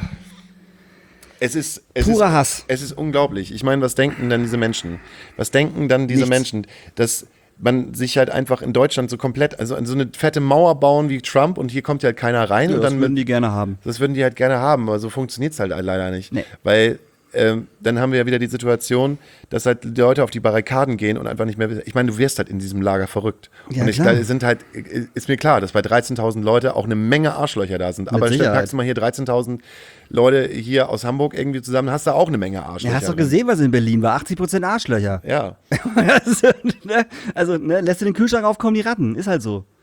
es ist es Purer ist, Hass. Es ist unglaublich. Ich meine, was denken dann diese Menschen? Was denken dann diese Nichts. Menschen, dass man sich halt einfach in Deutschland so komplett, also so eine fette Mauer bauen wie Trump und hier kommt ja halt keiner rein Ja, und das dann würden die gerne haben. das würden die halt gerne haben, aber so funktioniert es halt leider nicht. Nee. Weil ähm, dann haben wir ja wieder die Situation, dass halt die Leute auf die Barrikaden gehen und einfach nicht mehr wissen. Ich meine, du wirst halt in diesem Lager verrückt. Ja, und ich, klar. da sind halt, ist mir klar, dass bei dreizehntausend Leute auch eine Menge Arschlöcher da sind. Aber stell- Sicherheit. packst du mal hier dreizehntausend Leute hier aus Hamburg irgendwie zusammen, hast du auch eine Menge Arschlöcher. Ja, hast du doch drin. gesehen, was in Berlin war? achtzig Prozent Arschlöcher. Ja. Das, ne? Also, ne, lässt du den Kühlschrank auf, kommen die Ratten. Ist halt so.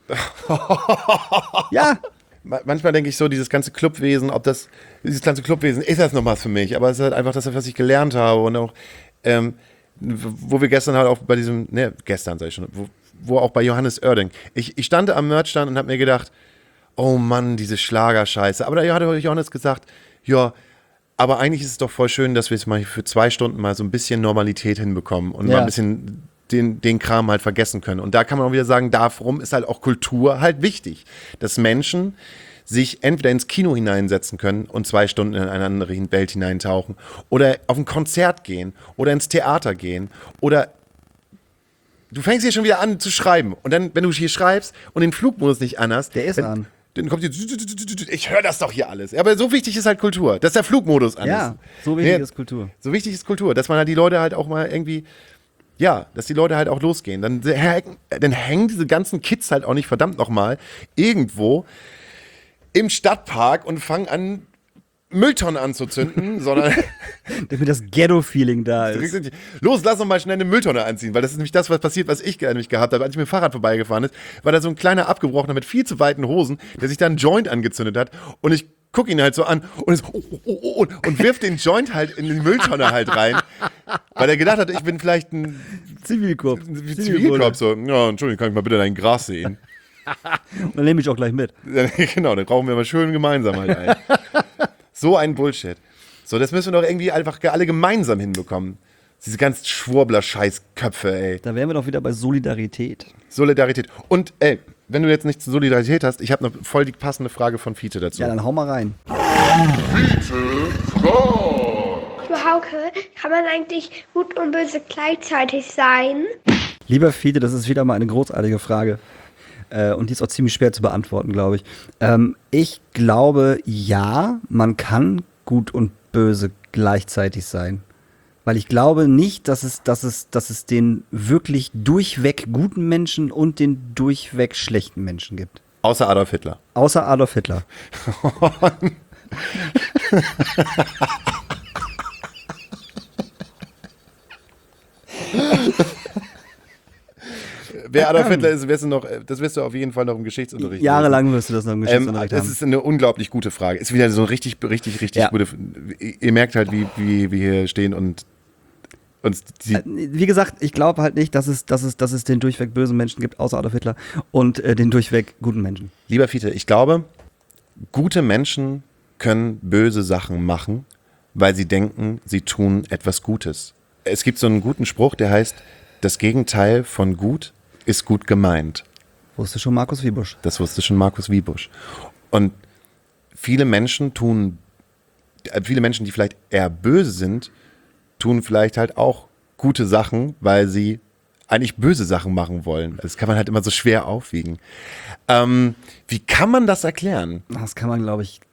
Ja. Ma- Manchmal denke ich so, dieses ganze Clubwesen, ob das, dieses ganze Clubwesen, ist das noch was für mich? Aber es ist halt einfach das, was ich gelernt habe und auch, ähm, wo wir gestern halt auch bei diesem, ne, gestern sag ich schon, wo, wo auch bei Johannes Oerding, ich, ich stand am Merchstand und habe mir gedacht, oh Mann, diese Schlagerscheiße. Aber da hat Johannes gesagt, ja, aber eigentlich ist es doch voll schön, dass wir es mal für zwei Stunden mal so ein bisschen Normalität hinbekommen und Ja. mal ein bisschen den, den Kram halt vergessen können. Und da kann man auch wieder sagen, darum ist halt auch Kultur halt wichtig, dass Menschen sich entweder ins Kino hineinsetzen können und zwei Stunden in eine andere Welt hineintauchen oder auf ein Konzert gehen oder ins Theater gehen oder du fängst hier schon wieder an zu schreiben und dann, wenn du hier schreibst und den Flugmodus nicht anhast, Der ist dann, an. dann kommt hier, ich höre das doch hier alles. Aber so wichtig ist halt Kultur, dass der Flugmodus an Ja, ist. so wichtig Nee, ist Kultur. So wichtig ist Kultur, dass man halt die Leute halt auch mal irgendwie, ja, dass die Leute halt auch losgehen. Dann, hängen- dann hängen diese ganzen Kids halt auch nicht verdammt nochmal irgendwo im Stadtpark und fangen an, Mülltonne anzuzünden, sondern Damit das Ghetto-Feeling da ist. los, lass uns mal schnell eine Mülltonne anziehen, weil das ist nämlich das, was passiert, was ich nämlich gehabt habe, als ich mit dem Fahrrad vorbeigefahren ist, war da so ein kleiner Abgebrochener mit viel zu weiten Hosen, der sich da einen Joint angezündet hat und ich guck ihn halt so an und, ist, oh, oh, oh, oh, und wirft den Joint halt in die Mülltonne halt rein, weil er gedacht hat, ich bin vielleicht ein Zivilkorps. Zivilkorps. So, ja, Entschuldigung, kann ich mal bitte dein Gras sehen? Und dann nehme ich auch gleich mit. Genau, dann brauchen wir mal schön gemeinsam halt ein. So ein Bullshit. So, das müssen wir doch irgendwie einfach alle gemeinsam hinbekommen. Diese ganz Schwurbler-Scheißköpfe, ey. Da wären wir doch wieder bei Solidarität. Solidarität. Und, ey, wenn du jetzt nichts zur Solidarität hast, ich habe eine voll die passende Frage von Fiete dazu. Ja, dann hau mal rein. Du Hauke, kann man eigentlich gut und böse gleichzeitig sein? Lieber Fiete, das ist wieder mal eine großartige Frage. Äh, und die ist auch ziemlich schwer zu beantworten, glaube ich. Ähm, ich glaube, ja, man kann gut und böse gleichzeitig sein. Weil ich glaube nicht, dass es, dass es, dass es den wirklich durchweg guten Menschen und den durchweg schlechten Menschen gibt. Außer Adolf Hitler. Außer Adolf Hitler. Wer Adolf Hitler ist, wirst du noch, das wirst du auf jeden Fall noch im Geschichtsunterricht Jahrelang wirst du das noch im ähm, Geschichtsunterricht Das haben. ist eine unglaublich gute Frage. Ist wieder so eine richtig, richtig, richtig Ja. gute. Ihr merkt halt, wie, wie wir hier stehen und uns die, Äh, Wie gesagt, ich glaube halt nicht, dass es, dass, es, dass es den durchweg bösen Menschen gibt, außer Adolf Hitler, und äh, den durchweg guten Menschen. Lieber Fiete, ich glaube, gute Menschen können böse Sachen machen, weil sie denken, sie tun etwas Gutes. Es gibt so einen guten Spruch, der heißt, das Gegenteil von gut ist gut gemeint. Wusste schon Markus Wiebusch. Das wusste schon Markus Wiebusch. Und viele Menschen tun, äh, viele Menschen, die vielleicht eher böse sind, tun vielleicht halt auch gute Sachen, weil sie eigentlich böse Sachen machen wollen. Das kann man halt immer so schwer aufwiegen. Ähm, wie kann man das erklären? Das kann man, glaube ich,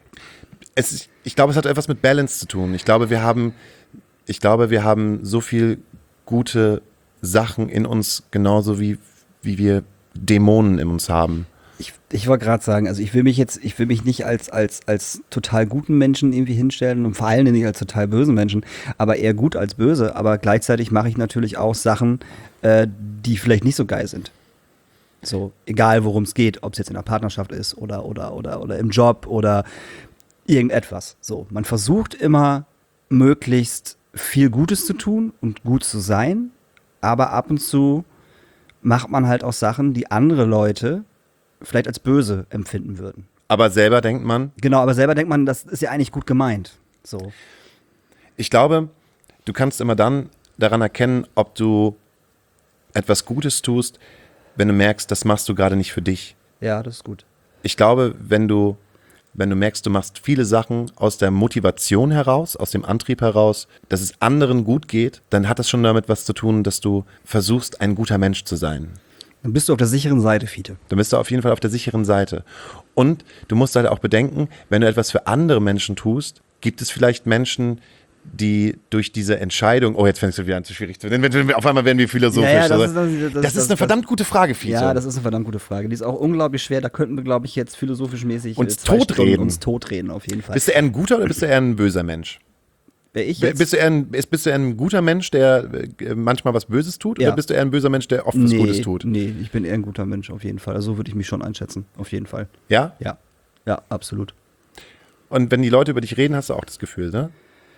Es, ist- ich glaube, es hat etwas mit Balance zu tun. Ich glaube, wir haben, ich glaube, wir haben so viel gute Sachen in uns, genauso wie, wie wir Dämonen in uns haben. Ich, ich wollte gerade sagen, also ich will mich jetzt, ich will mich nicht als, als, als total guten Menschen irgendwie hinstellen und vor allem nicht als total bösen Menschen, aber eher gut als böse. Aber gleichzeitig mache ich natürlich auch Sachen, äh, die vielleicht nicht so geil sind. So, egal worum es geht, ob es jetzt in der Partnerschaft ist oder, oder, oder, oder im Job oder irgendetwas. So, man versucht immer möglichst viel Gutes zu tun und gut zu sein, aber ab und zu macht man halt auch Sachen, die andere Leute vielleicht als böse empfinden würden. Aber selber denkt man, Genau, aber selber denkt man, das ist ja eigentlich gut gemeint. So. ich glaube, du kannst immer dann daran erkennen, ob du etwas Gutes tust, wenn du merkst, das machst du gerade nicht für dich. Ja, das ist gut. Ich glaube, wenn du, wenn du merkst, du machst viele Sachen aus der Motivation heraus, aus dem Antrieb heraus, dass es anderen gut geht, dann hat das schon damit was zu tun, dass du versuchst, ein guter Mensch zu sein. Dann bist du auf der sicheren Seite, Fiete. Dann bist du auf jeden Fall auf der sicheren Seite. Und du musst halt auch bedenken, wenn du etwas für andere Menschen tust, gibt es vielleicht Menschen, die durch diese Entscheidung, oh, jetzt fängst du wieder an zu schwierig zu werden, auf einmal werden wir philosophisch. Ja, ja, das oder? ist- das ist- das- das ist das- eine verdammt gute Frage, Fiete. Ja, das ist eine verdammt gute Frage. Die ist auch unglaublich schwer. Da könnten wir, glaube ich, jetzt philosophisch mäßig Uns äh, zwei totreden. Stunden uns totreden, auf jeden Fall. Bist du eher ein guter oder bist du eher ein böser Mensch? Wer ich jetzt? Bist du, eher ein, bist du eher ein guter Mensch, der äh, manchmal was Böses tut? Ja. Oder bist du eher ein böser Mensch, der oft was Gutes tut? Nee, ich bin eher ein guter Mensch, auf jeden Fall. Also so würde ich mich schon einschätzen, auf jeden Fall. Ja? Ja, ja, absolut. Und wenn die Leute über dich reden, hast du auch das Gefühl, ne?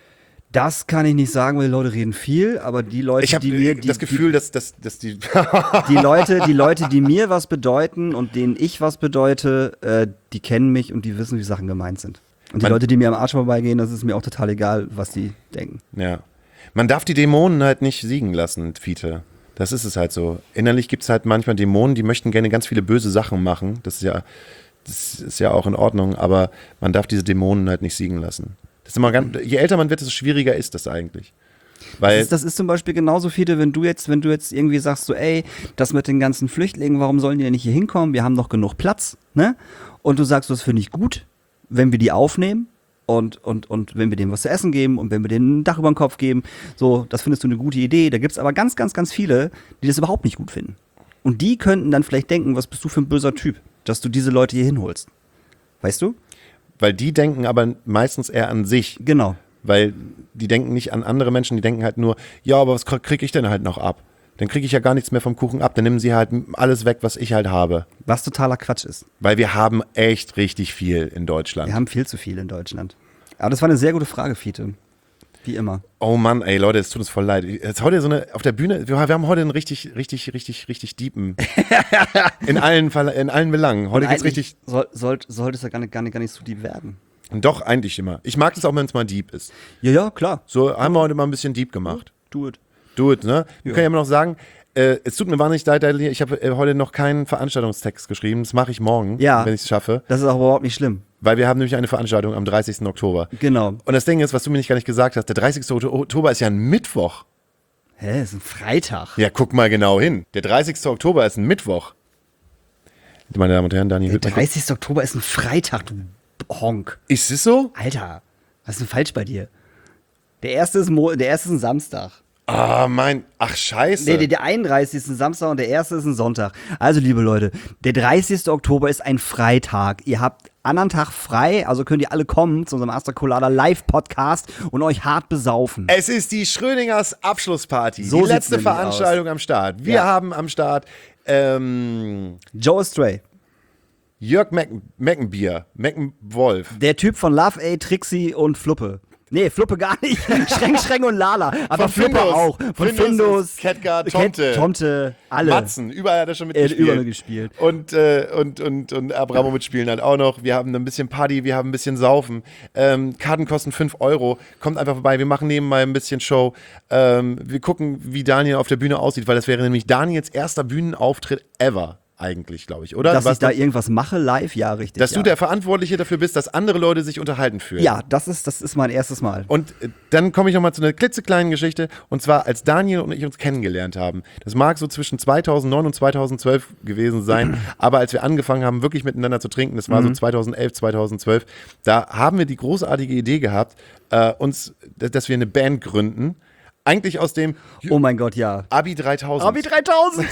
Das kann ich nicht sagen, weil die Leute reden viel, aber die Leute, Ich habe die mir, die, das Gefühl, dass, dass, dass die... die, die Leute, die Leute, die mir was bedeuten und denen ich was bedeute, äh, die kennen mich und die wissen, wie Sachen gemeint sind. Und die Man- Leute, die mir am Arsch vorbeigehen, das ist mir auch total egal, was die denken. Ja. Man darf die Dämonen halt nicht siegen lassen, Fiete. Das ist es halt so. Innerlich gibt es halt manchmal Dämonen, die möchten gerne ganz viele böse Sachen machen. Das ist ja, das ist ja auch in Ordnung, aber man darf diese Dämonen halt nicht siegen lassen. Das ist immer ganz, je älter man wird, desto schwieriger ist das eigentlich. Weil Das ist, das ist zum Beispiel genauso, Fiete, wenn du jetzt, wenn du jetzt irgendwie sagst, so, ey, das mit den ganzen Flüchtlingen, warum sollen die denn nicht hier hinkommen? Wir haben doch genug Platz, ne? Und du sagst, das finde ich gut, wenn wir die aufnehmen und, und, und wenn wir denen was zu essen geben und wenn wir denen ein Dach über den Kopf geben, so, das findest du eine gute Idee. Da gibt es aber ganz, ganz, ganz viele, die das überhaupt nicht gut finden. Und die könnten dann vielleicht denken, was bist du für ein böser Typ, dass du diese Leute hier hinholst. Weißt du? Weil die denken aber meistens eher an sich. Genau. Weil die denken nicht an andere Menschen, die denken halt nur, ja, aber was kriege ich denn halt noch ab? Dann kriege ich ja gar nichts mehr vom Kuchen ab, dann nehmen sie halt alles weg, was ich halt habe. Was totaler Quatsch ist. Weil wir haben echt richtig viel in Deutschland. Wir haben viel zu viel in Deutschland. Aber das war eine sehr gute Frage, Fiete. Wie immer. Oh Mann, ey Leute, es tut uns voll leid. Jetzt heute so eine, auf der Bühne, wir, wir haben heute einen richtig, richtig, richtig, richtig deepen. in allen Fall, in allen Belangen. Heute geht's richtig. Soll, soll, sollte es ja gar nicht, gar, nicht, gar nicht so deep werden. Doch, eigentlich immer. Ich mag das auch, wenn es mal deep ist. Ja, ja, klar. So haben wir heute mal ein bisschen deep gemacht. Do it. Do it, ne? Wir Ja. können ja immer noch sagen, äh, es tut mir wahnsinnig leid, ich habe äh, heute noch keinen Veranstaltungstext geschrieben. Das mache ich morgen, Ja. wenn ich es schaffe. Das ist auch überhaupt nicht schlimm. Weil wir haben nämlich eine Veranstaltung am dreißigsten Oktober. Genau. Und das Ding ist, was du mir nicht gar nicht gesagt hast, der dreißigste Oktober ist ja ein Mittwoch. Hä, ist ein Freitag. Ja, guck mal genau hin. Der dreißigste Oktober ist ein Mittwoch. Meine Damen und Herren, Dani Der Hüttmann. dreißigste Oktober ist ein Freitag, du Honk. Ist es so? Alter, was ist denn falsch bei dir? Der erste ist, Mo der erste ist ein Samstag. Ah, mein, ach scheiße. Nee, der, der einunddreißigste ist ein Samstag und der erste ist ein Sonntag. Also, liebe Leute, der dreißigste Oktober ist ein Freitag. Ihr habt anderen Tag frei, also könnt ihr alle kommen zu unserem Astra Colada Live-Podcast und euch hart besaufen. Es ist die Schrödingers Abschlussparty. So die sieht's letzte nämlich Veranstaltung am Start. Wir Ja. haben am Start ähm, Joe Stray, Jörg Mecken, Meckenbier, Meckenwolf. der Typ von Love A, Trixie und Fluppe. Nee, Fluppe gar nicht. Schränk, Schränk und Lala. Aber Von Fluppe Findus. auch. Von Findus, Findus. Ketka, Ket- Tomte. Tomte, alle. Matzen, überall hat er schon Er hat mitgespielt. überall gespielt. Und, äh, und, und, und Abramowitsch spielen halt auch noch. Wir haben ein bisschen Party, wir haben ein bisschen Saufen. Ähm, Karten kosten fünf Euro. Kommt einfach vorbei, wir machen nebenbei ein bisschen Show. Ähm, wir gucken, wie Daniel auf der Bühne aussieht, weil das wäre nämlich Daniels erster Bühnenauftritt ever. Eigentlich, glaube ich, oder? Dass Was ich da das- irgendwas mache live, ja, richtig. Dass ja. du der Verantwortliche dafür bist, dass andere Leute sich unterhalten fühlen. Ja, das ist, das ist mein erstes Mal. Und äh, dann komme ich nochmal zu einer klitzekleinen Geschichte. Und zwar, als Daniel und ich uns kennengelernt haben. Das mag so zwischen zweitausendneun und zweitausendzwölf gewesen sein. Aber als wir angefangen haben, wirklich miteinander zu trinken, das war so zweitausendelf, zweitausendzwölf, da haben wir die großartige Idee gehabt, äh, uns, dass wir eine Band gründen. Eigentlich aus dem Oh mein Gott, ja. Abi dreitausend. Abi dreitausend!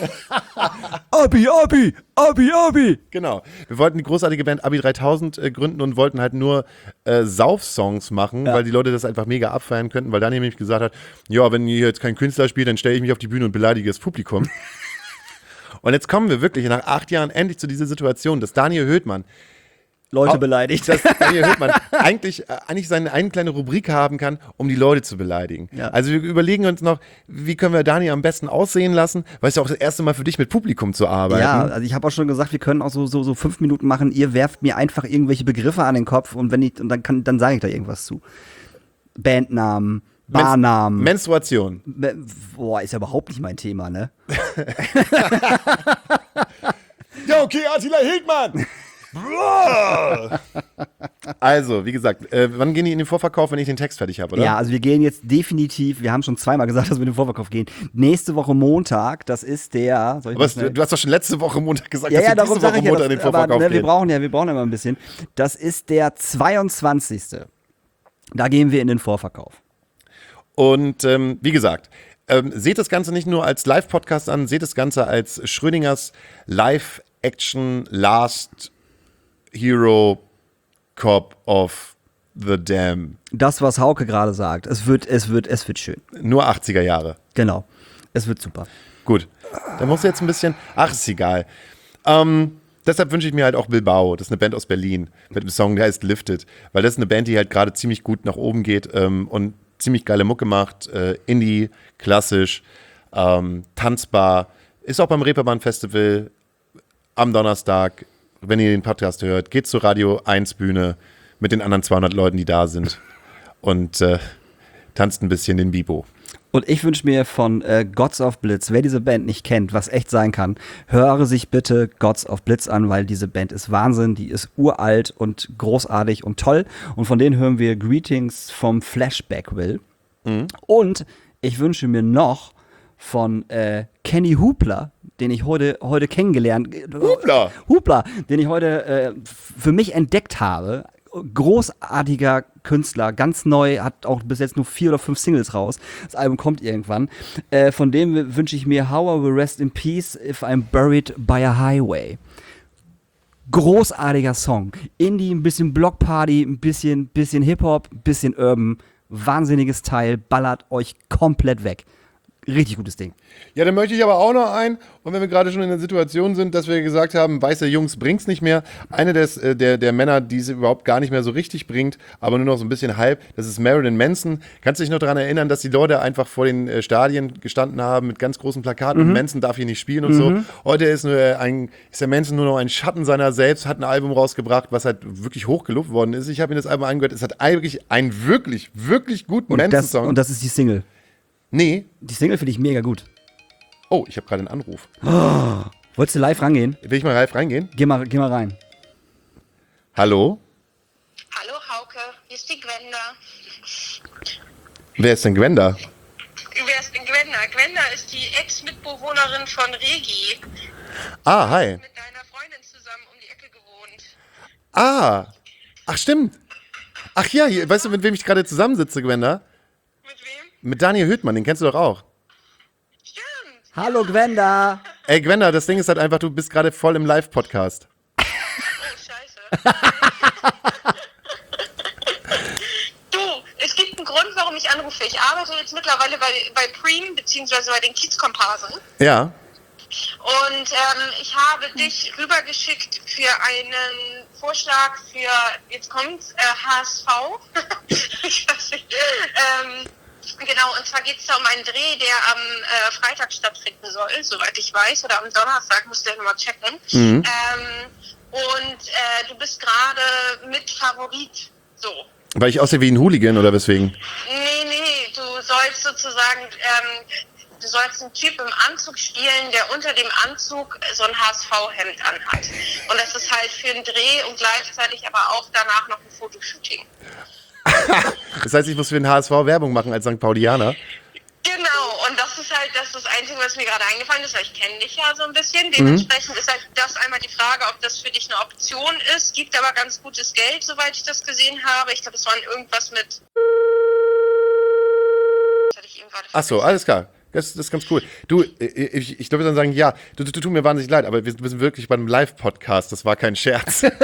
Abi, Abi, Abi, Abi! Genau. Wir wollten die großartige Band Abi dreitausend äh, gründen und wollten halt nur äh, Sauf-Songs machen, Ja. weil die Leute das einfach mega abfeiern könnten, weil Daniel nämlich gesagt hat, ja, wenn ihr jetzt kein Künstler spielt, dann stelle ich mich auf die Bühne und beleidige das Publikum. Und jetzt kommen wir wirklich nach acht Jahren endlich zu dieser Situation, dass Daniel Höhtmann Leute Au- beleidigt. dass Daniel Höhtmann eigentlich, äh, eigentlich seine eine kleine Rubrik haben kann, um die Leute zu beleidigen. Ja. Also wir überlegen uns noch, wie können wir Daniel am besten aussehen lassen, weil es ja auch das erste Mal für dich mit Publikum zu arbeiten. Ja, also ich habe auch schon gesagt, wir können auch so, so, so fünf Minuten machen. Ihr werft mir einfach irgendwelche Begriffe an den Kopf und wenn ich und dann kann, dann sage ich da irgendwas zu. Bandnamen, Menst- Barnamen. Menstruation. Me- Boah, ist ja überhaupt nicht mein Thema, ne? Ja, okay, Attila Hildmann. Also, wie gesagt, äh, wann gehen die in den Vorverkauf, wenn ich den Text fertig habe, oder? Ja, also wir gehen jetzt definitiv, wir haben schon zweimal gesagt, dass wir in den Vorverkauf gehen. Nächste Woche Montag, das ist der. Soll ich Aber mal es, schnell- du hast doch schon letzte Woche Montag gesagt, ja, ja, dass wir darum diese sage Woche ich ja, Montag in den das, aber, Vorverkauf ne, wir gehen. brauchen ja, wir brauchen immer ein bisschen. Das ist der zweiundzwanzigste Da gehen wir in den Vorverkauf. Und ähm, wie gesagt, ähm, seht das Ganze nicht nur als Live-Podcast an, seht das Ganze als Schrödingers Live-Action Last Hero Cop of the Dam. Das, was Hauke gerade sagt, es wird, es wird, es wird schön. Nur achtziger Jahre. Genau. Es wird super. Gut. Da musst du jetzt ein bisschen. Ach, ist egal. Ähm, deshalb wünsche ich mir halt auch Bilbao. Das ist eine Band aus Berlin mit einem Song, der heißt Lifted. Weil das ist eine Band, die halt gerade ziemlich gut nach oben geht ähm, und ziemlich geile Mucke macht. Äh, Indie, klassisch, ähm, tanzbar. Ist auch beim Reeperbahn Festival am Donnerstag. Wenn ihr den Podcast hört, geht zur Radio eins Bühne mit den anderen zweihundert Leuten, die da sind. Und äh, tanzt ein bisschen den Bibo. Und ich wünsche mir von äh, Gods of Blitz, wer diese Band nicht kennt, was echt sein kann, höre sich bitte Gods of Blitz an, weil diese Band ist Wahnsinn, die ist uralt und großartig und toll. Und von denen hören wir Greetings vom Flashback Will. Mhm. Und ich wünsche mir noch von äh, Kenny Hoopla, den ich heute, heute kennengelernt Hoopla! Hoopla, den ich heute äh, f- für mich entdeckt habe. Großartiger Künstler, ganz neu, hat auch bis jetzt nur vier oder fünf Singles raus. Das Album kommt irgendwann. Äh, von dem wünsche ich mir How I Will Rest in Peace If I'm Buried by a Highway. Großartiger Song. Indie, ein bisschen Blockparty, ein bisschen, bisschen Hip-Hop, ein bisschen Urban. Wahnsinniges Teil, ballert euch komplett weg. Richtig gutes Ding. Ja, dann möchte ich aber auch noch ein, und wenn wir gerade schon in der Situation sind, dass wir gesagt haben, weiße Jungs bringt's nicht mehr. Eine des, äh, der, der Männer, die es überhaupt gar nicht mehr so richtig bringt, aber nur noch so ein bisschen halb, das ist Marilyn Manson. Kannst du dich noch daran erinnern, dass die Leute einfach vor den äh, Stadien gestanden haben mit ganz großen Plakaten Mhm. und Manson darf hier nicht spielen und Mhm. so. Heute ist, nur ein, ist der Manson nur noch ein Schatten seiner selbst, hat ein Album rausgebracht, was halt wirklich hoch gelobt worden ist. Ich habe mir das Album angehört, es hat wirklich einen wirklich, wirklich guten Und das, Manson-Song. und das ist die Single. Nee. Die Single finde ich mega gut. Oh, ich habe gerade einen Anruf. Oh, wolltest du live rangehen? Will ich mal live reingehen? Geh mal, geh mal rein. Hallo? Hallo Hauke, hier ist die Gwenda. Wer ist denn Gwenda? Wer ist denn Gwenda? Gwenda ist die Ex-Mitbewohnerin von Regi. Ah, hi. Mit deiner Freundin zusammen um die Ecke gewohnt. Ah, ach stimmt. Ach ja, hier, weißt du, mit wem ich gerade zusammensitze, Gwenda? Mit wem? Mit Daniel Hüttmann, den kennst du doch auch. Stimmt. Hallo Gwenda. Ey, Gwenda, das Ding ist halt einfach, du bist gerade voll im Live-Podcast. Oh, scheiße. Du, es gibt einen Grund, warum ich anrufe. Ich arbeite jetzt mittlerweile bei, bei Preem, beziehungsweise bei den Kiezkomparsen. Ja. Und ähm, ich habe dich rübergeschickt für einen Vorschlag für, jetzt kommt äh, H S V. Ich weiß nicht. Ähm, genau, und zwar geht es da um einen Dreh, der am äh, Freitag stattfinden soll, soweit ich weiß, oder am Donnerstag, musst du ja nochmal checken. Mhm. Ähm, und äh, du bist gerade mit Favorit, so. Weil ich aussehe wie ein Hooligan oder weswegen? Nee, nee, du sollst sozusagen, ähm, du sollst einen Typ im Anzug spielen, der unter dem Anzug so ein H S V-Hemd anhat. Und das ist halt für einen Dreh und gleichzeitig aber auch danach noch ein Fotoshooting. Das heißt, ich muss für den H S V Werbung machen als Sankt Paulianer. Genau, und das ist halt das, ist das Einzige, was mir gerade eingefallen ist, weil ich kenne dich ja so ein bisschen. Dementsprechend mhm. ist halt das einmal die Frage, ob das für dich eine Option ist. Gibt aber ganz gutes Geld, soweit ich das gesehen habe. Ich glaube, es waren irgendwas mit... Das hatte ich eben gerade Ach so, alles klar. Das, das ist ganz cool. Du, ich, ich glaube, wir dann sagen, ja, du, du, du tut mir wahnsinnig leid, aber wir, wir sind wirklich bei einem Live-Podcast. Das war kein Scherz. Dann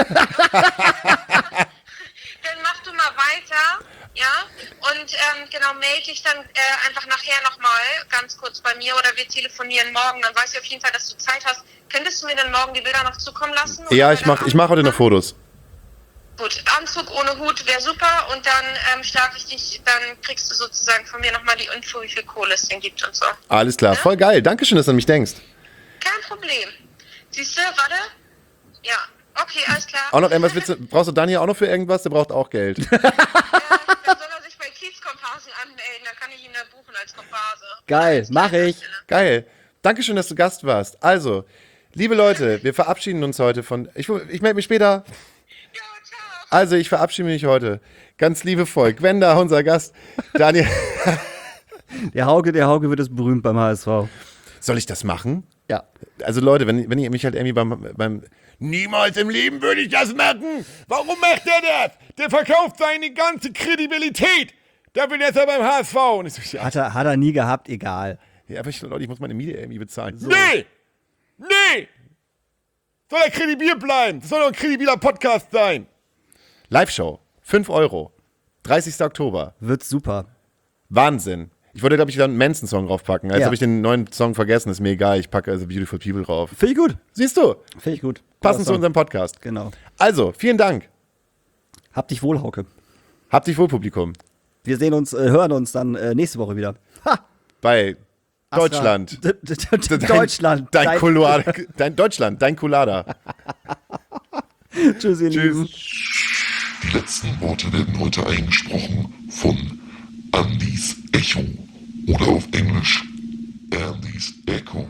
mach du mal weiter, ja? Und ähm, genau, melde dich dann äh, einfach nachher nochmal ganz kurz bei mir oder wir telefonieren morgen. Dann weiß ich auf jeden Fall, dass du Zeit hast. Könntest du mir dann morgen die Bilder noch zukommen lassen? Ja, ich mache ich mach heute noch Fotos. Gut, Anzug ohne Hut wäre super und dann ähm, starte ich dich, dann kriegst du sozusagen von mir nochmal die Info, wie viel Kohle es denn gibt und so. Alles klar, ja? Voll geil. Dankeschön, dass du an mich denkst. Kein Problem. Siehst du, warte. Ja, okay, alles klar. Auch noch irgendwas, willst du, brauchst du Daniel auch noch für irgendwas? Der braucht auch Geld. Ja, dann soll er sich bei Kiezkomparsen anmelden, dann kann ich ihn da buchen als Komparse. Geil, mach ich. Geil. Dankeschön, dass du Gast warst. Also, liebe Leute, wir verabschieden uns heute von... Ich, ich melde mich später. Ja, ciao. Also, ich verabschiede mich heute. Ganz liebevoll. Gwenda, unser Gast. Daniel. Der Hauke, der Hauke wird es berühmt beim H S V. Soll ich das machen? Ja. Also Leute, wenn, wenn ihr mich halt irgendwie beim, beim... Niemals im Leben würde ich das machen. Warum macht er das? Der verkauft seine ganze Kredibilität. Der will jetzt ja beim H S V. Und ich so, ja, Hat er, hat er nie gehabt, egal. ja, aber ich, Leute, ich muss meine Miete irgendwie bezahlen. So. Nee! Nee! Soll er kredibil bleiben? Das soll doch ein kredibiler Podcast sein. Live-Show. fünf Euro. dreißigster Oktober. Wird super. Wahnsinn. Ich wollte, glaube ich, wieder einen Manson-Song draufpacken. Jetzt Ja. habe ich den neuen Song vergessen. Ist mir egal. Ich packe also Beautiful People drauf. Finde ich gut. Siehst du? Finde ich gut. Passend zu Song. unserem Podcast. Genau. Also, vielen Dank. Hab dich wohl, Hauke. Habt dich wohl, Publikum. Wir sehen uns, äh, hören uns dann äh, nächste Woche wieder. Ha! Bei Astra. Deutschland. D- d- d- Deutschland. Dein, dein, Dein- Colada, dein Deutschland. Dein Colada. Tschüss, ihr Lieben. Tschüss. Die letzten Worte werden heute eingesprochen von Andys Echo oder auf Englisch Andys Echo.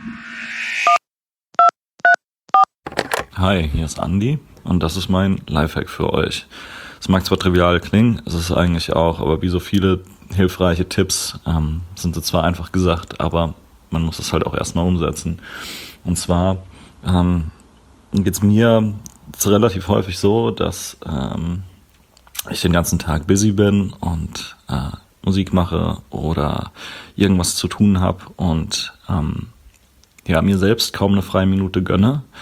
Hi, hier ist Andi und das ist mein Lifehack für euch. Es mag zwar trivial klingen, es ist eigentlich auch, aber wie so viele hilfreiche Tipps ähm, sind sie zwar einfach gesagt, aber man muss es halt auch erstmal umsetzen. Und zwar ähm, geht es mir relativ häufig so, dass ähm, ich den ganzen Tag busy bin und äh, Musik mache oder irgendwas zu tun habe und ähm, ja, mir selbst kaum eine freie Minute gönne.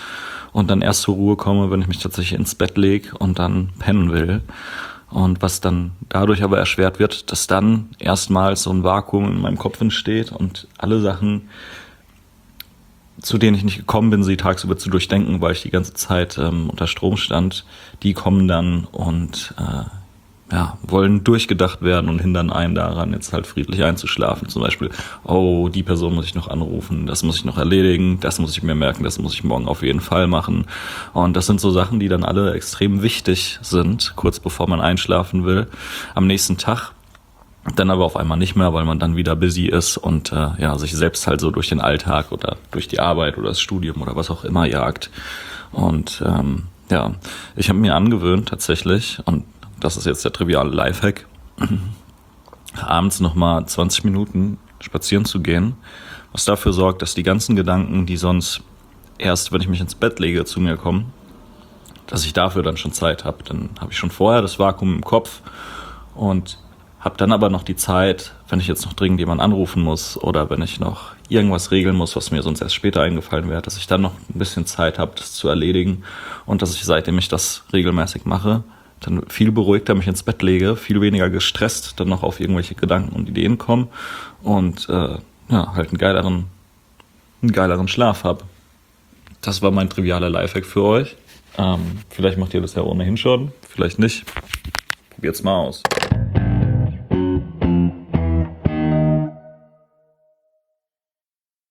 und dann erst zur Ruhe komme, wenn ich mich tatsächlich ins Bett lege und dann pennen will. Und was dann dadurch aber erschwert wird, dass dann erstmals so ein Vakuum in meinem Kopf entsteht und alle Sachen, zu denen ich nicht gekommen bin, sie tagsüber zu durchdenken, weil ich die ganze Zeit ähm, unter Strom stand, die kommen dann und äh, ja, wollen durchgedacht werden und hindern einen daran, jetzt halt friedlich einzuschlafen. Zum Beispiel, oh, die Person muss ich noch anrufen, das muss ich noch erledigen, das muss ich mir merken, das muss ich morgen auf jeden Fall machen. Und das sind so Sachen, die dann alle extrem wichtig sind, kurz bevor man einschlafen will. Am nächsten Tag dann aber auf einmal nicht mehr, weil man dann wieder busy ist und äh, ja sich selbst halt so durch den Alltag oder durch die Arbeit oder das Studium oder was auch immer jagt. Und ähm, ja, ich habe mir angewöhnt tatsächlich, und das ist jetzt der triviale Lifehack, abends nochmal zwanzig Minuten spazieren zu gehen, was dafür sorgt, dass die ganzen Gedanken, die sonst erst, wenn ich mich ins Bett lege, zu mir kommen, dass ich dafür dann schon Zeit habe. Dann habe ich schon vorher das Vakuum im Kopf und habe dann aber noch die Zeit, wenn ich jetzt noch dringend jemanden anrufen muss oder wenn ich noch irgendwas regeln muss, was mir sonst erst später eingefallen wäre, dass ich dann noch ein bisschen Zeit habe, das zu erledigen und dass ich, seitdem ich das regelmäßig mache, dann viel beruhigter mich ins Bett lege, viel weniger gestresst dann noch auf irgendwelche Gedanken und Ideen komme und äh, ja, halt einen geileren, einen geileren Schlaf habe. Das war mein trivialer Lifehack für euch. Ähm, vielleicht macht ihr das ja ohnehin schon, vielleicht nicht. Probiert's mal aus.